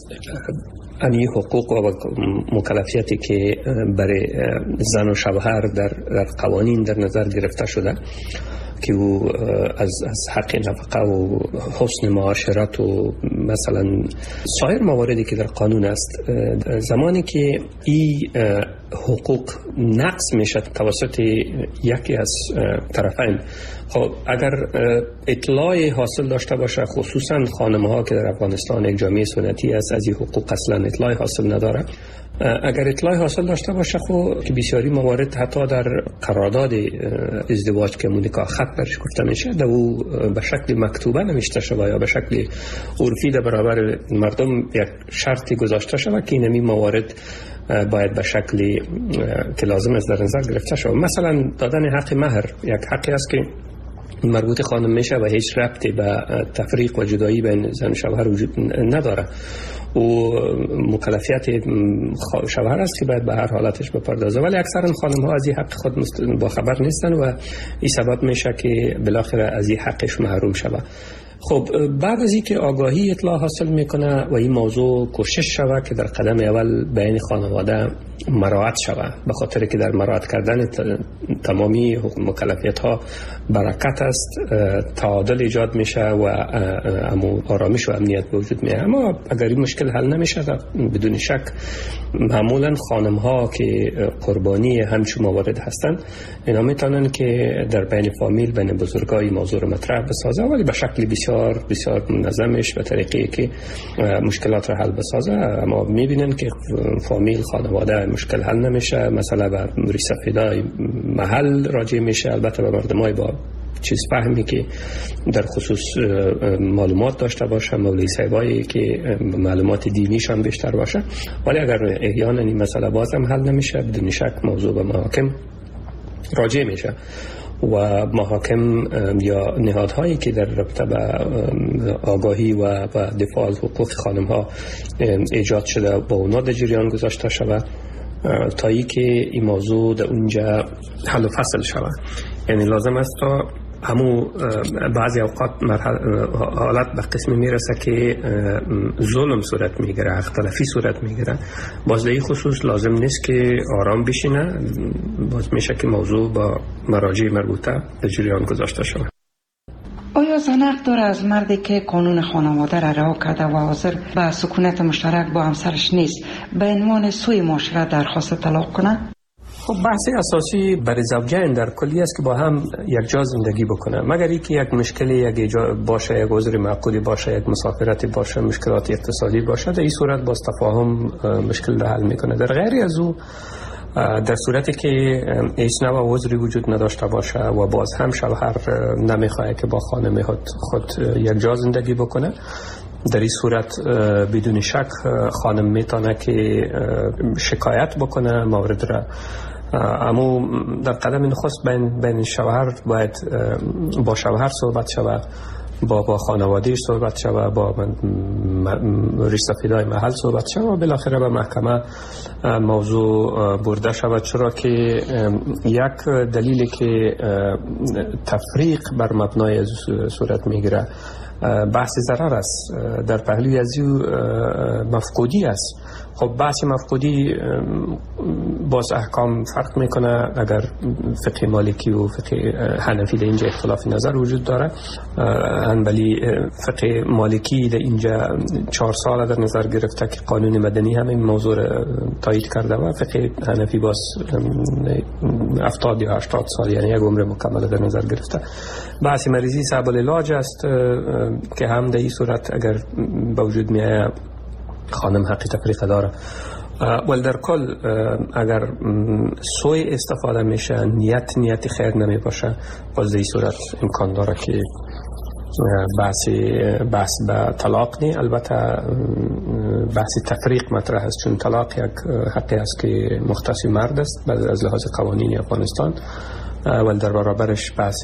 Speaker 12: امی حقوق و مکلفیتی که برای زن و شوهر در, در قوانین در نظر گرفته شده که او از, از حق نفقه و حسن معاشرت و مثلا سایر مواردی که در قانون است، زمانی که این حقوق نقض میشه توسط یکی از طرفین، خب اگر اطلاع حاصل داشته باشه، خصوصا خانم‌ها که در افغانستان یک جامعه سنتی است، از این حقوق اصلا اطلاع حاصل نداره، اگر اطلاع حاصل داشته باشه خب که بسیاری موارد حتی در قرارداد ازدواج که نکاح خط برش گفته میشه، در او به شکل مکتوبه نوشته شده یا به شکل عرفی در برابر مردم یک شرطی گذاشته شده که این موارد باید به شکلی که لازم است در نظر گرفته شود. مثلا دادن حق مهر یک حقی است که مربوط خانم میشه و هیچ ربطی به تفریق و جدایی بین زن و شوهر وجود نداره و مکلفیت شوهر است که باید به هر حالتش بپردازه، ولی اکثرا خانم ها از این حق خود با خبر نیستن و این سبب میشه که بالاخره از این حقش محروم شود. خب بعد از اینکه آگاهی اطلاع حاصل میکنه و این موضوع کوشش شود که در قدم اول بین خانواده مراعات شود، به خاطر که در مراعات کردن تمامی مکلفیت ها برکت است، تعادل ایجاد میشه و امو آرامش و امنیت به وجود میاد. اما اگر این مشکل حل نمیشه، بدون شک معمولا خانم ها که قربانی همچون موارد هستند، اینا میتونن که در بین فامیل بین بزرگای موضوع رو مطرح بسازه، ولی به شکل بسیار بسیار منظمش به طریقی که مشکلات رو حل بسازه. اما میبینن که فامیل خانواده مشکل حل نمیشه، مثلا به ریسفیدای محل راجع میشه، البته به مردمای با چیز فهمی که در خصوص معلومات داشته باشه، مولوی صاحبایی که معلومات دینیشان بیشتر باشه، ولی اگر احیانا این مسئله بازم حل نمیشه، بدون شک موضوع به محاکم راجع میشه و محاکم یا نهادهایی که در رابطه به آگاهی و دفاع از حقوق خانم ها ایجاد شده با اونا در جریان گذاشته شود تا ای که این موضوع در اونجا حل و فصل شود. یعنی لازم است تا همو بعضی اوقات حالت به قسمی میرسه که ظلم صورت میگیره، حق تلفی صورت میگیره، باز در این خصوص لازم نیست که آرام بشینه، باز میشه که موضوع با مراجع مربوطه در جریان گذاشته شود.
Speaker 4: آیا زن حق داره از مردی که قانون خانواده را رها کرده و حاضر به سکونت مشترک با همسرش نیست به عنوان سوی معاشره درخواست طلاق کنه؟
Speaker 12: خب بحث اساسی برای زوجین در کلی است که با هم یک جا زندگی بکنه، مگر اینکه یک مشکلی یک باشه، یک عذر معقولی باشه، یک مسافرتی باشه، مشکلات اقتصادی باشه، در این صورت باز تفاهم مشکل را حل میکنه. در غیر از او، در صورتی که هیچ نوع عذری وجود نداشته باشه و باز هم شوهر نمیخواد که با خانم خود یک جا زندگی بکنه، در این صورت بدون شک خانم میتونه که شکایت بکنه مورد را. اما در قدم نخست بین بین شوهر باید با شوهر صحبت شود، با با خانوادهش صحبت شود، با ریسافیدای محل صحبت شود و بالاخره به محکمه موضوع برده شود، چرا که یک دلیلی که تفریق بر مبنای صورت میگیره بحث ضرر است، در پهلوی از او مفقودی است. خب بحث مفقودی باز احکام فرق میکنه، اگر فقه مالکی و فقه حنفی در اینجا اختلاف نظر وجود داره، ولی فقه مالکی در اینجا چهار سال در نظر گرفته که قانون مدنی هم این موضوع را تایید کرده و فقه حنفی باز هفتاد یا هشتاد سال، یعنی یک عمر مکمل در نظر گرفته. بحث مریضی صعب العلاج است که هم در این صورت اگر با وجود میاد خانم حق تفریق داره. ولی در کل اگر سوی استفاده میشه، نیت نیت خیر نمی باشه، باز در این صورت امکان داره که بحث بحث به طلاق نی. البته بحث تفریق مطرح است، چون طلاق یک حقی است که مختص مرد است از لحاظ قوانین افغانستان، ولی در برابرش بحث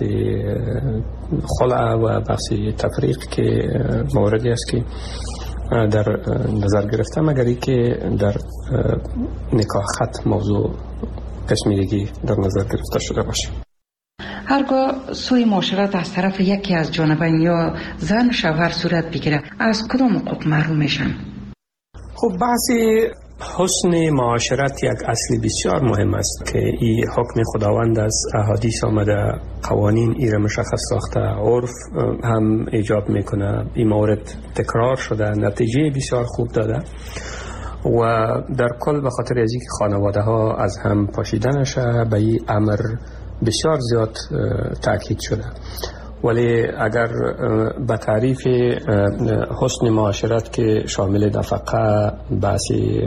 Speaker 12: خلع و بحث تفریق که موردی است که در نظر گرفته، مگر ای که در نکاح خط موضوع قسمی دیگی در نظر گرفته شده باشه.
Speaker 4: هرگاه سوی معاشرت از طرف یکی از جانبین یا زن شوهر صورت بگیره از کدام حقوق محروم میشن؟
Speaker 12: خب بحث حسن معاشرت یک اصل بسیار مهم است که این حکم خداوند از احادیث آمده، قوانین ای را مشخص ساخته، عرف هم ایجاب میکنه، این مورد تکرار شده، نتیجه بسیار خوب داده و در کل به خاطر از اینکه خانواده ها از هم پاشیده نشه به این امر بسیار زیاد تاکید شده. ولی اگر به تعریف حسن معاشرت که شامل نفقه، بحث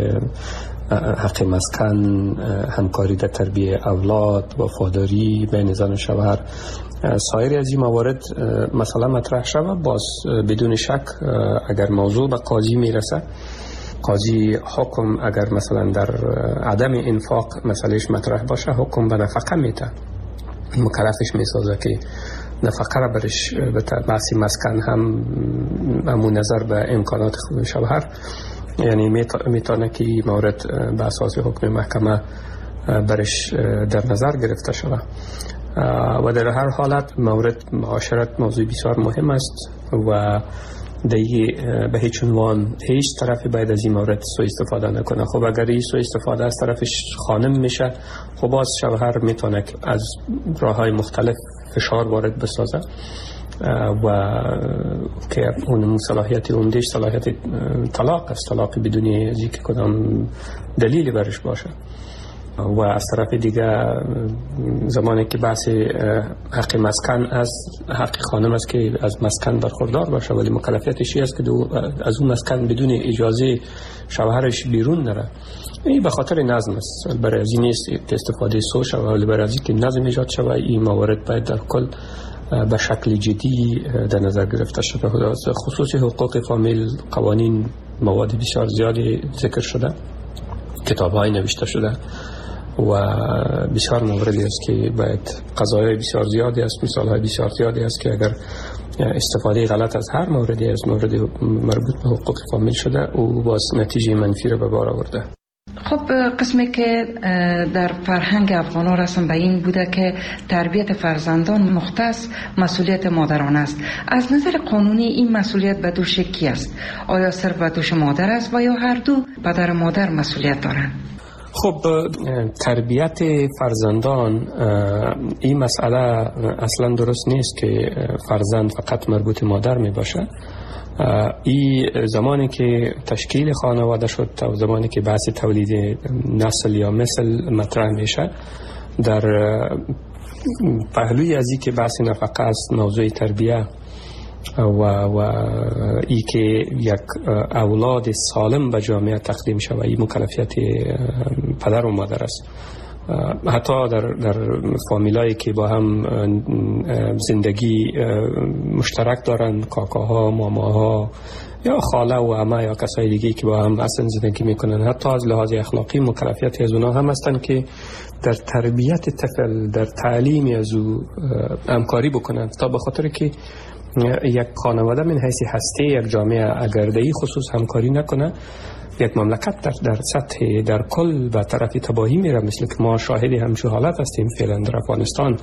Speaker 12: حق مسکن، همکاری در تربیت اولاد، وفاداری بین زن و شوهر، سایر از این موارد مثلا مطرح شود، باز بدون شک اگر موضوع به قاضی میرسه، قاضی حکم اگر مثلا در عدم انفاق مسئلهش مطرح باشه حکم به نفقه میده، مکلفش میسازه که نفقه را برش به بحث مسکن هم همون نظر به امکانات شوهر، یعنی میتونه که مورد به اساس حکم محکمه برش در نظر گرفته شود و در هر حالت مورد معاشرت موضوع بسیار مهم است و دیگه به هیچ عنوان هیچ طرفی باید از این مورد سوء استفاده نکنه. خب اگر این سوء استفاده از طرفش خانم میشه، خب باز شوهر میتونه از راههای مختلف فشار وارد بسازه و که اون صلاحیت اوندش صلاحیت طلاق است، طلاق بدون از اینکه کدام دلیلی برش باشه. و از طرف دیگه زمانی که بحث حق مسکن از حق خانم است که از مسکن برخوردار باشه، ولی مکلفیتش است که از اون مسکن بدون اجازه شوهرش بیرون نره. این به خاطر نظم است، برای از این نیست که استفاده سو شود، ولی برای از این که نظم ایجاد شود این موارد باید در کل به شکل جدی در نظر گرفته شده. خصوص حقوق فامیل قوانین مواد بسیار زیادی ذکر شده، کتاب‌های نوشته شده و بسیار موردی است که باید قضایای بسیار زیادی است، مثالهای بسیار زیادی است که اگر استفاده غلط از هر موردی از مورد مربوط به حقوق فامیل شده او باز نتیجه منفی را به بار آورده.
Speaker 4: خب قسمی که در فرهنگ افغان ها رسم به این بوده که تربیت فرزندان مختص مسئولیت مادران است. از نظر قانونی این مسئولیت به دوش کی است؟ آیا صرف به دوش مادر است و یا هر دو پدر و مادر مسئولیت دارند؟
Speaker 12: خب تربیت فرزندان این مسئله اصلا درست نیست که فرزند فقط مربوط مادر می باشه. این زمانی که تشکیل خانواده شد تا زمانی که بحث تولید نسل یا مثل مطرح میشه، در پهلوی از این که بحث نفقه است، موضوع تربیه و, و ای که یک اولاد سالم به جامعه تقدیم شود، این مکلفیت پدر و مادر است. حتی در, در فامیلایی که با هم زندگی مشترک دارن، کاکاها، ماماها یا خاله و عمه یا کسای دیگه که با هم اصلا زندگی میکنن، حتی از لحاظ اخلاقی مکلفیت از اونها هم هستن که در تربیت طفل، در تعلیم از او همکاری بکنن، تا به خاطر که یک خانواده من حیث هسته یک جامعه اگر در این خصوص همکاری نکنه، یک مملکت در, در سطح در کل به طرف تباهی میره، مثل که ما شاهد همچون حالت هستیم فعلا در افغانستان.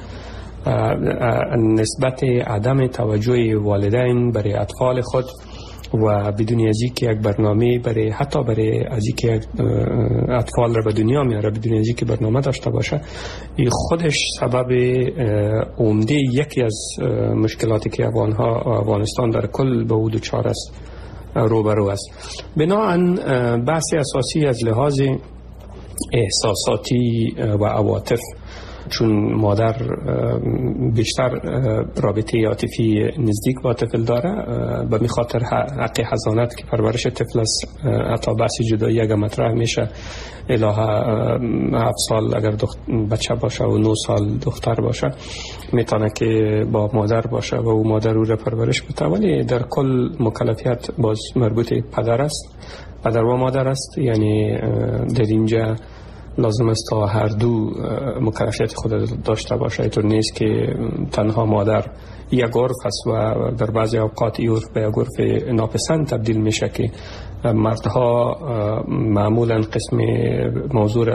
Speaker 12: نسبت عدم توجه والدین برای اطفال خود و بدون از اینکه یک برنامه برای حتی برای از اینکه اطفال را به دنیا میاره بدون از اینکه برنامه داشته باشه، این خودش سبب عمده یکی از مشکلاتی که افغانها افغانستان در کل به او دچار است روبرو است. بنابراین بحث اساسی از لحاظ احساساتی و عواطف، چون مادر بیشتر رابطه عاطفی نزدیک با طفل داره، به می خاطر حق حضانت که پرورش طفل است، حتی بحث جدایی اگر مطرح میشه الهه هفت سال اگر بچه باشه و نه سال دختر باشه میتونه که با مادر باشه و او مادر او را پرورش بده، ولی در کل مکلفیت باز مربوط پدر است، پدر و مادر است. یعنی در اینجا لازم است تا هر دو مکلفیت خود داشته باشه. اینطور نیست که تنها مادر یک عرف است و در بعضی اوقات این عرف به یک عرف ناپسند تبدیل میشه که مردها معمولا قسم موضوع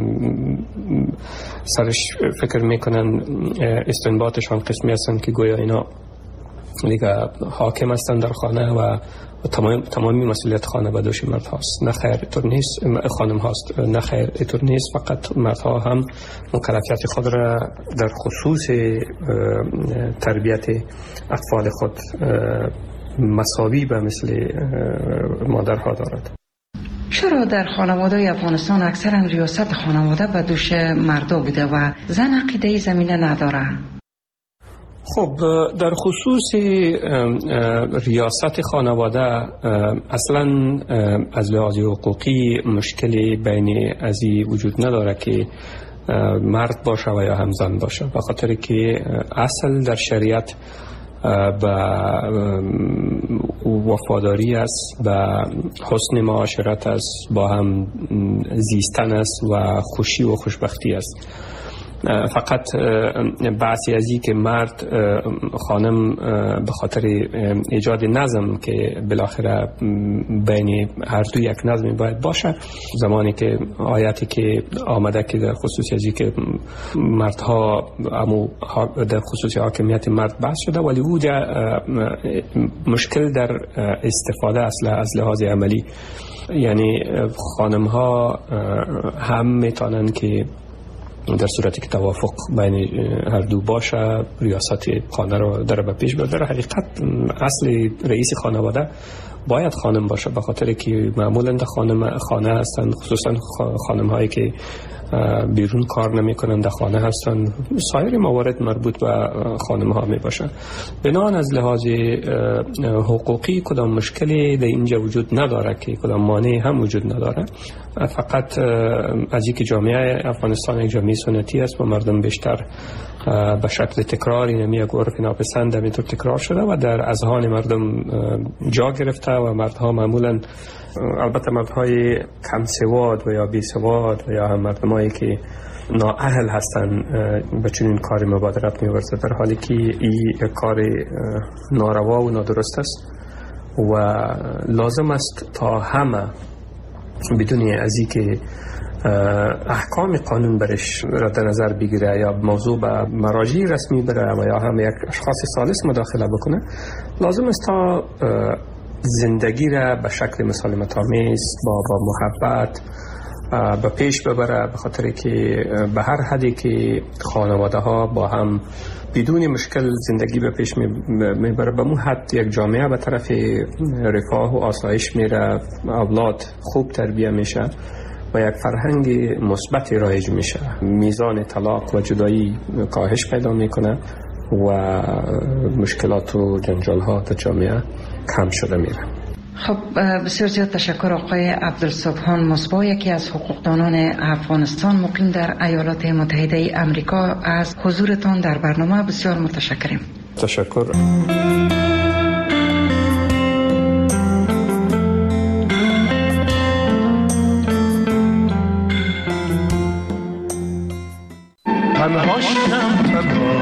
Speaker 12: سرش فکر میکنن، استنباطشان قسمی هستند که گویا اینا دیگه حاکم هستند در خانه و تمام تمامی مسئولیت خانه به دوش مرد هاست. نه خیر، اینطور نیست. خانم هاست. نه خیر، اینطور نیست. فقط مردها هم مکلفیت خود را در خصوص تربیت اطفال خود مساوی به مثل مادرها دارد.
Speaker 4: چرا در خانواده افغانستان اکثرا ریاست خانواده به دوش مردا بوده و زن عقیده زمینه نداره؟
Speaker 12: خب در خصوص ریاست خانواده اصلا از لحاظ حقوقی مشکلی بین ازی وجود نداره که مرد باشه و یا هم زن باشه، به خاطر که اصل در شریعت به وفاداری است، به حسن معاشرت است، با هم زیستن است و خوشی و خوشبختی است. فقط بحثی از این که مرد خانم به خاطر ایجاد نظم که بالاخره بین هر دو یک نظمی باید باشه، زمانی که آیاتی که آمده که در خصوص از این که مردها امو در خصوص حاکمیت مرد بحث شده، ولی او مشکل در استفاده اصلا از لحاظ عملی، یعنی خانم ها هم میتونن که در صورتی که توافق بین هر دو باشه ریاست خانه رو در به پیش ببره. حقیقت اصل رئیس خانواده باید خانم باشه، به خاطر که معمولا در خانم خانه هستند، خصوصا خانم هایی که بیرون کار نمی کنند در خانه هستند. سایر موارد مربوط به خانم ها می باشند. بنابراین از لحاظ حقوقی کدام مشکلی در اینجا وجود نداره که کدام مانعی هم وجود نداره. فقط از اینکه جامعه افغانستان یک جامعه سنتی است و مردم بیشتر به شکل تکرار اینمی یک عرف ناپسند همینطور تکرار شده و در اذهان مردم جا گرفته و مردها معمولا، البته مردهای کم سواد و یا بی سواد و یا هم مردمایی که نااهل هستن به چنین کاری مبادرت می‌ورزه، در حالی که این کار ناروا و نادرست است و لازم است تا همه بدون از این که احکام قانون برش را در نظر بگیره یا موضوع به مراجع رسمی بره و یا هم یک اشخاص ثالث مداخله بکنه، لازم است تا زندگی را به شکل مسالمت آمیز با با محبت به پیش ببره، به خاطر که به هر حدی که خانواده ها با هم بدون مشکل زندگی به پیش میبره، به مو حد یک جامعه به طرف رفاه و آسایش میره، اولاد خوب تربیه میشه و یک فرهنگ مثبت رایج میشه، میزان طلاق و جدایی کاهش پیدا میکنه و مشکلات و جنجال ها در جامعه کم شده میره.
Speaker 4: خب بسیار زیاد تشکر آقای عبدالصبحان مصباح، یکی از حقوقدانان افغانستان مقیم در ایالات متحده امریکا، از حضورتان در برنامه بسیار متشکریم.
Speaker 12: تشکر.
Speaker 13: تنها شدم، تنها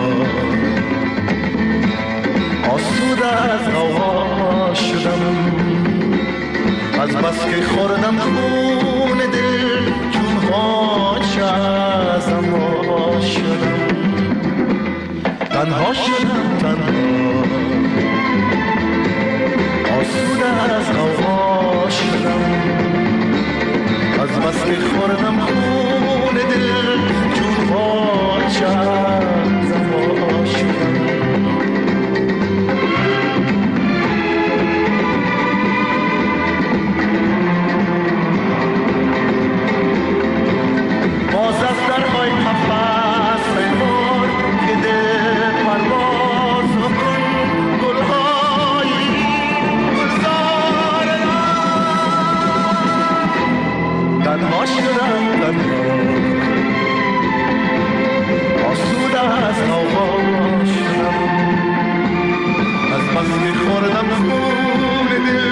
Speaker 13: آسوده از غوغا شدم، از بس که خوردم خون دل چون غاچه ازم وا شدم. تنها شدم، تنها آسوده از غوغا شدم، از بس که خوردم خون دل چون غاچه ازم وا شدم. باز از درهای قفس پیمار که دل پرواز کن، گلهای گلزار تنها شدم، تنها آسوده از غوغا شدم، از بس که خوردم خون دل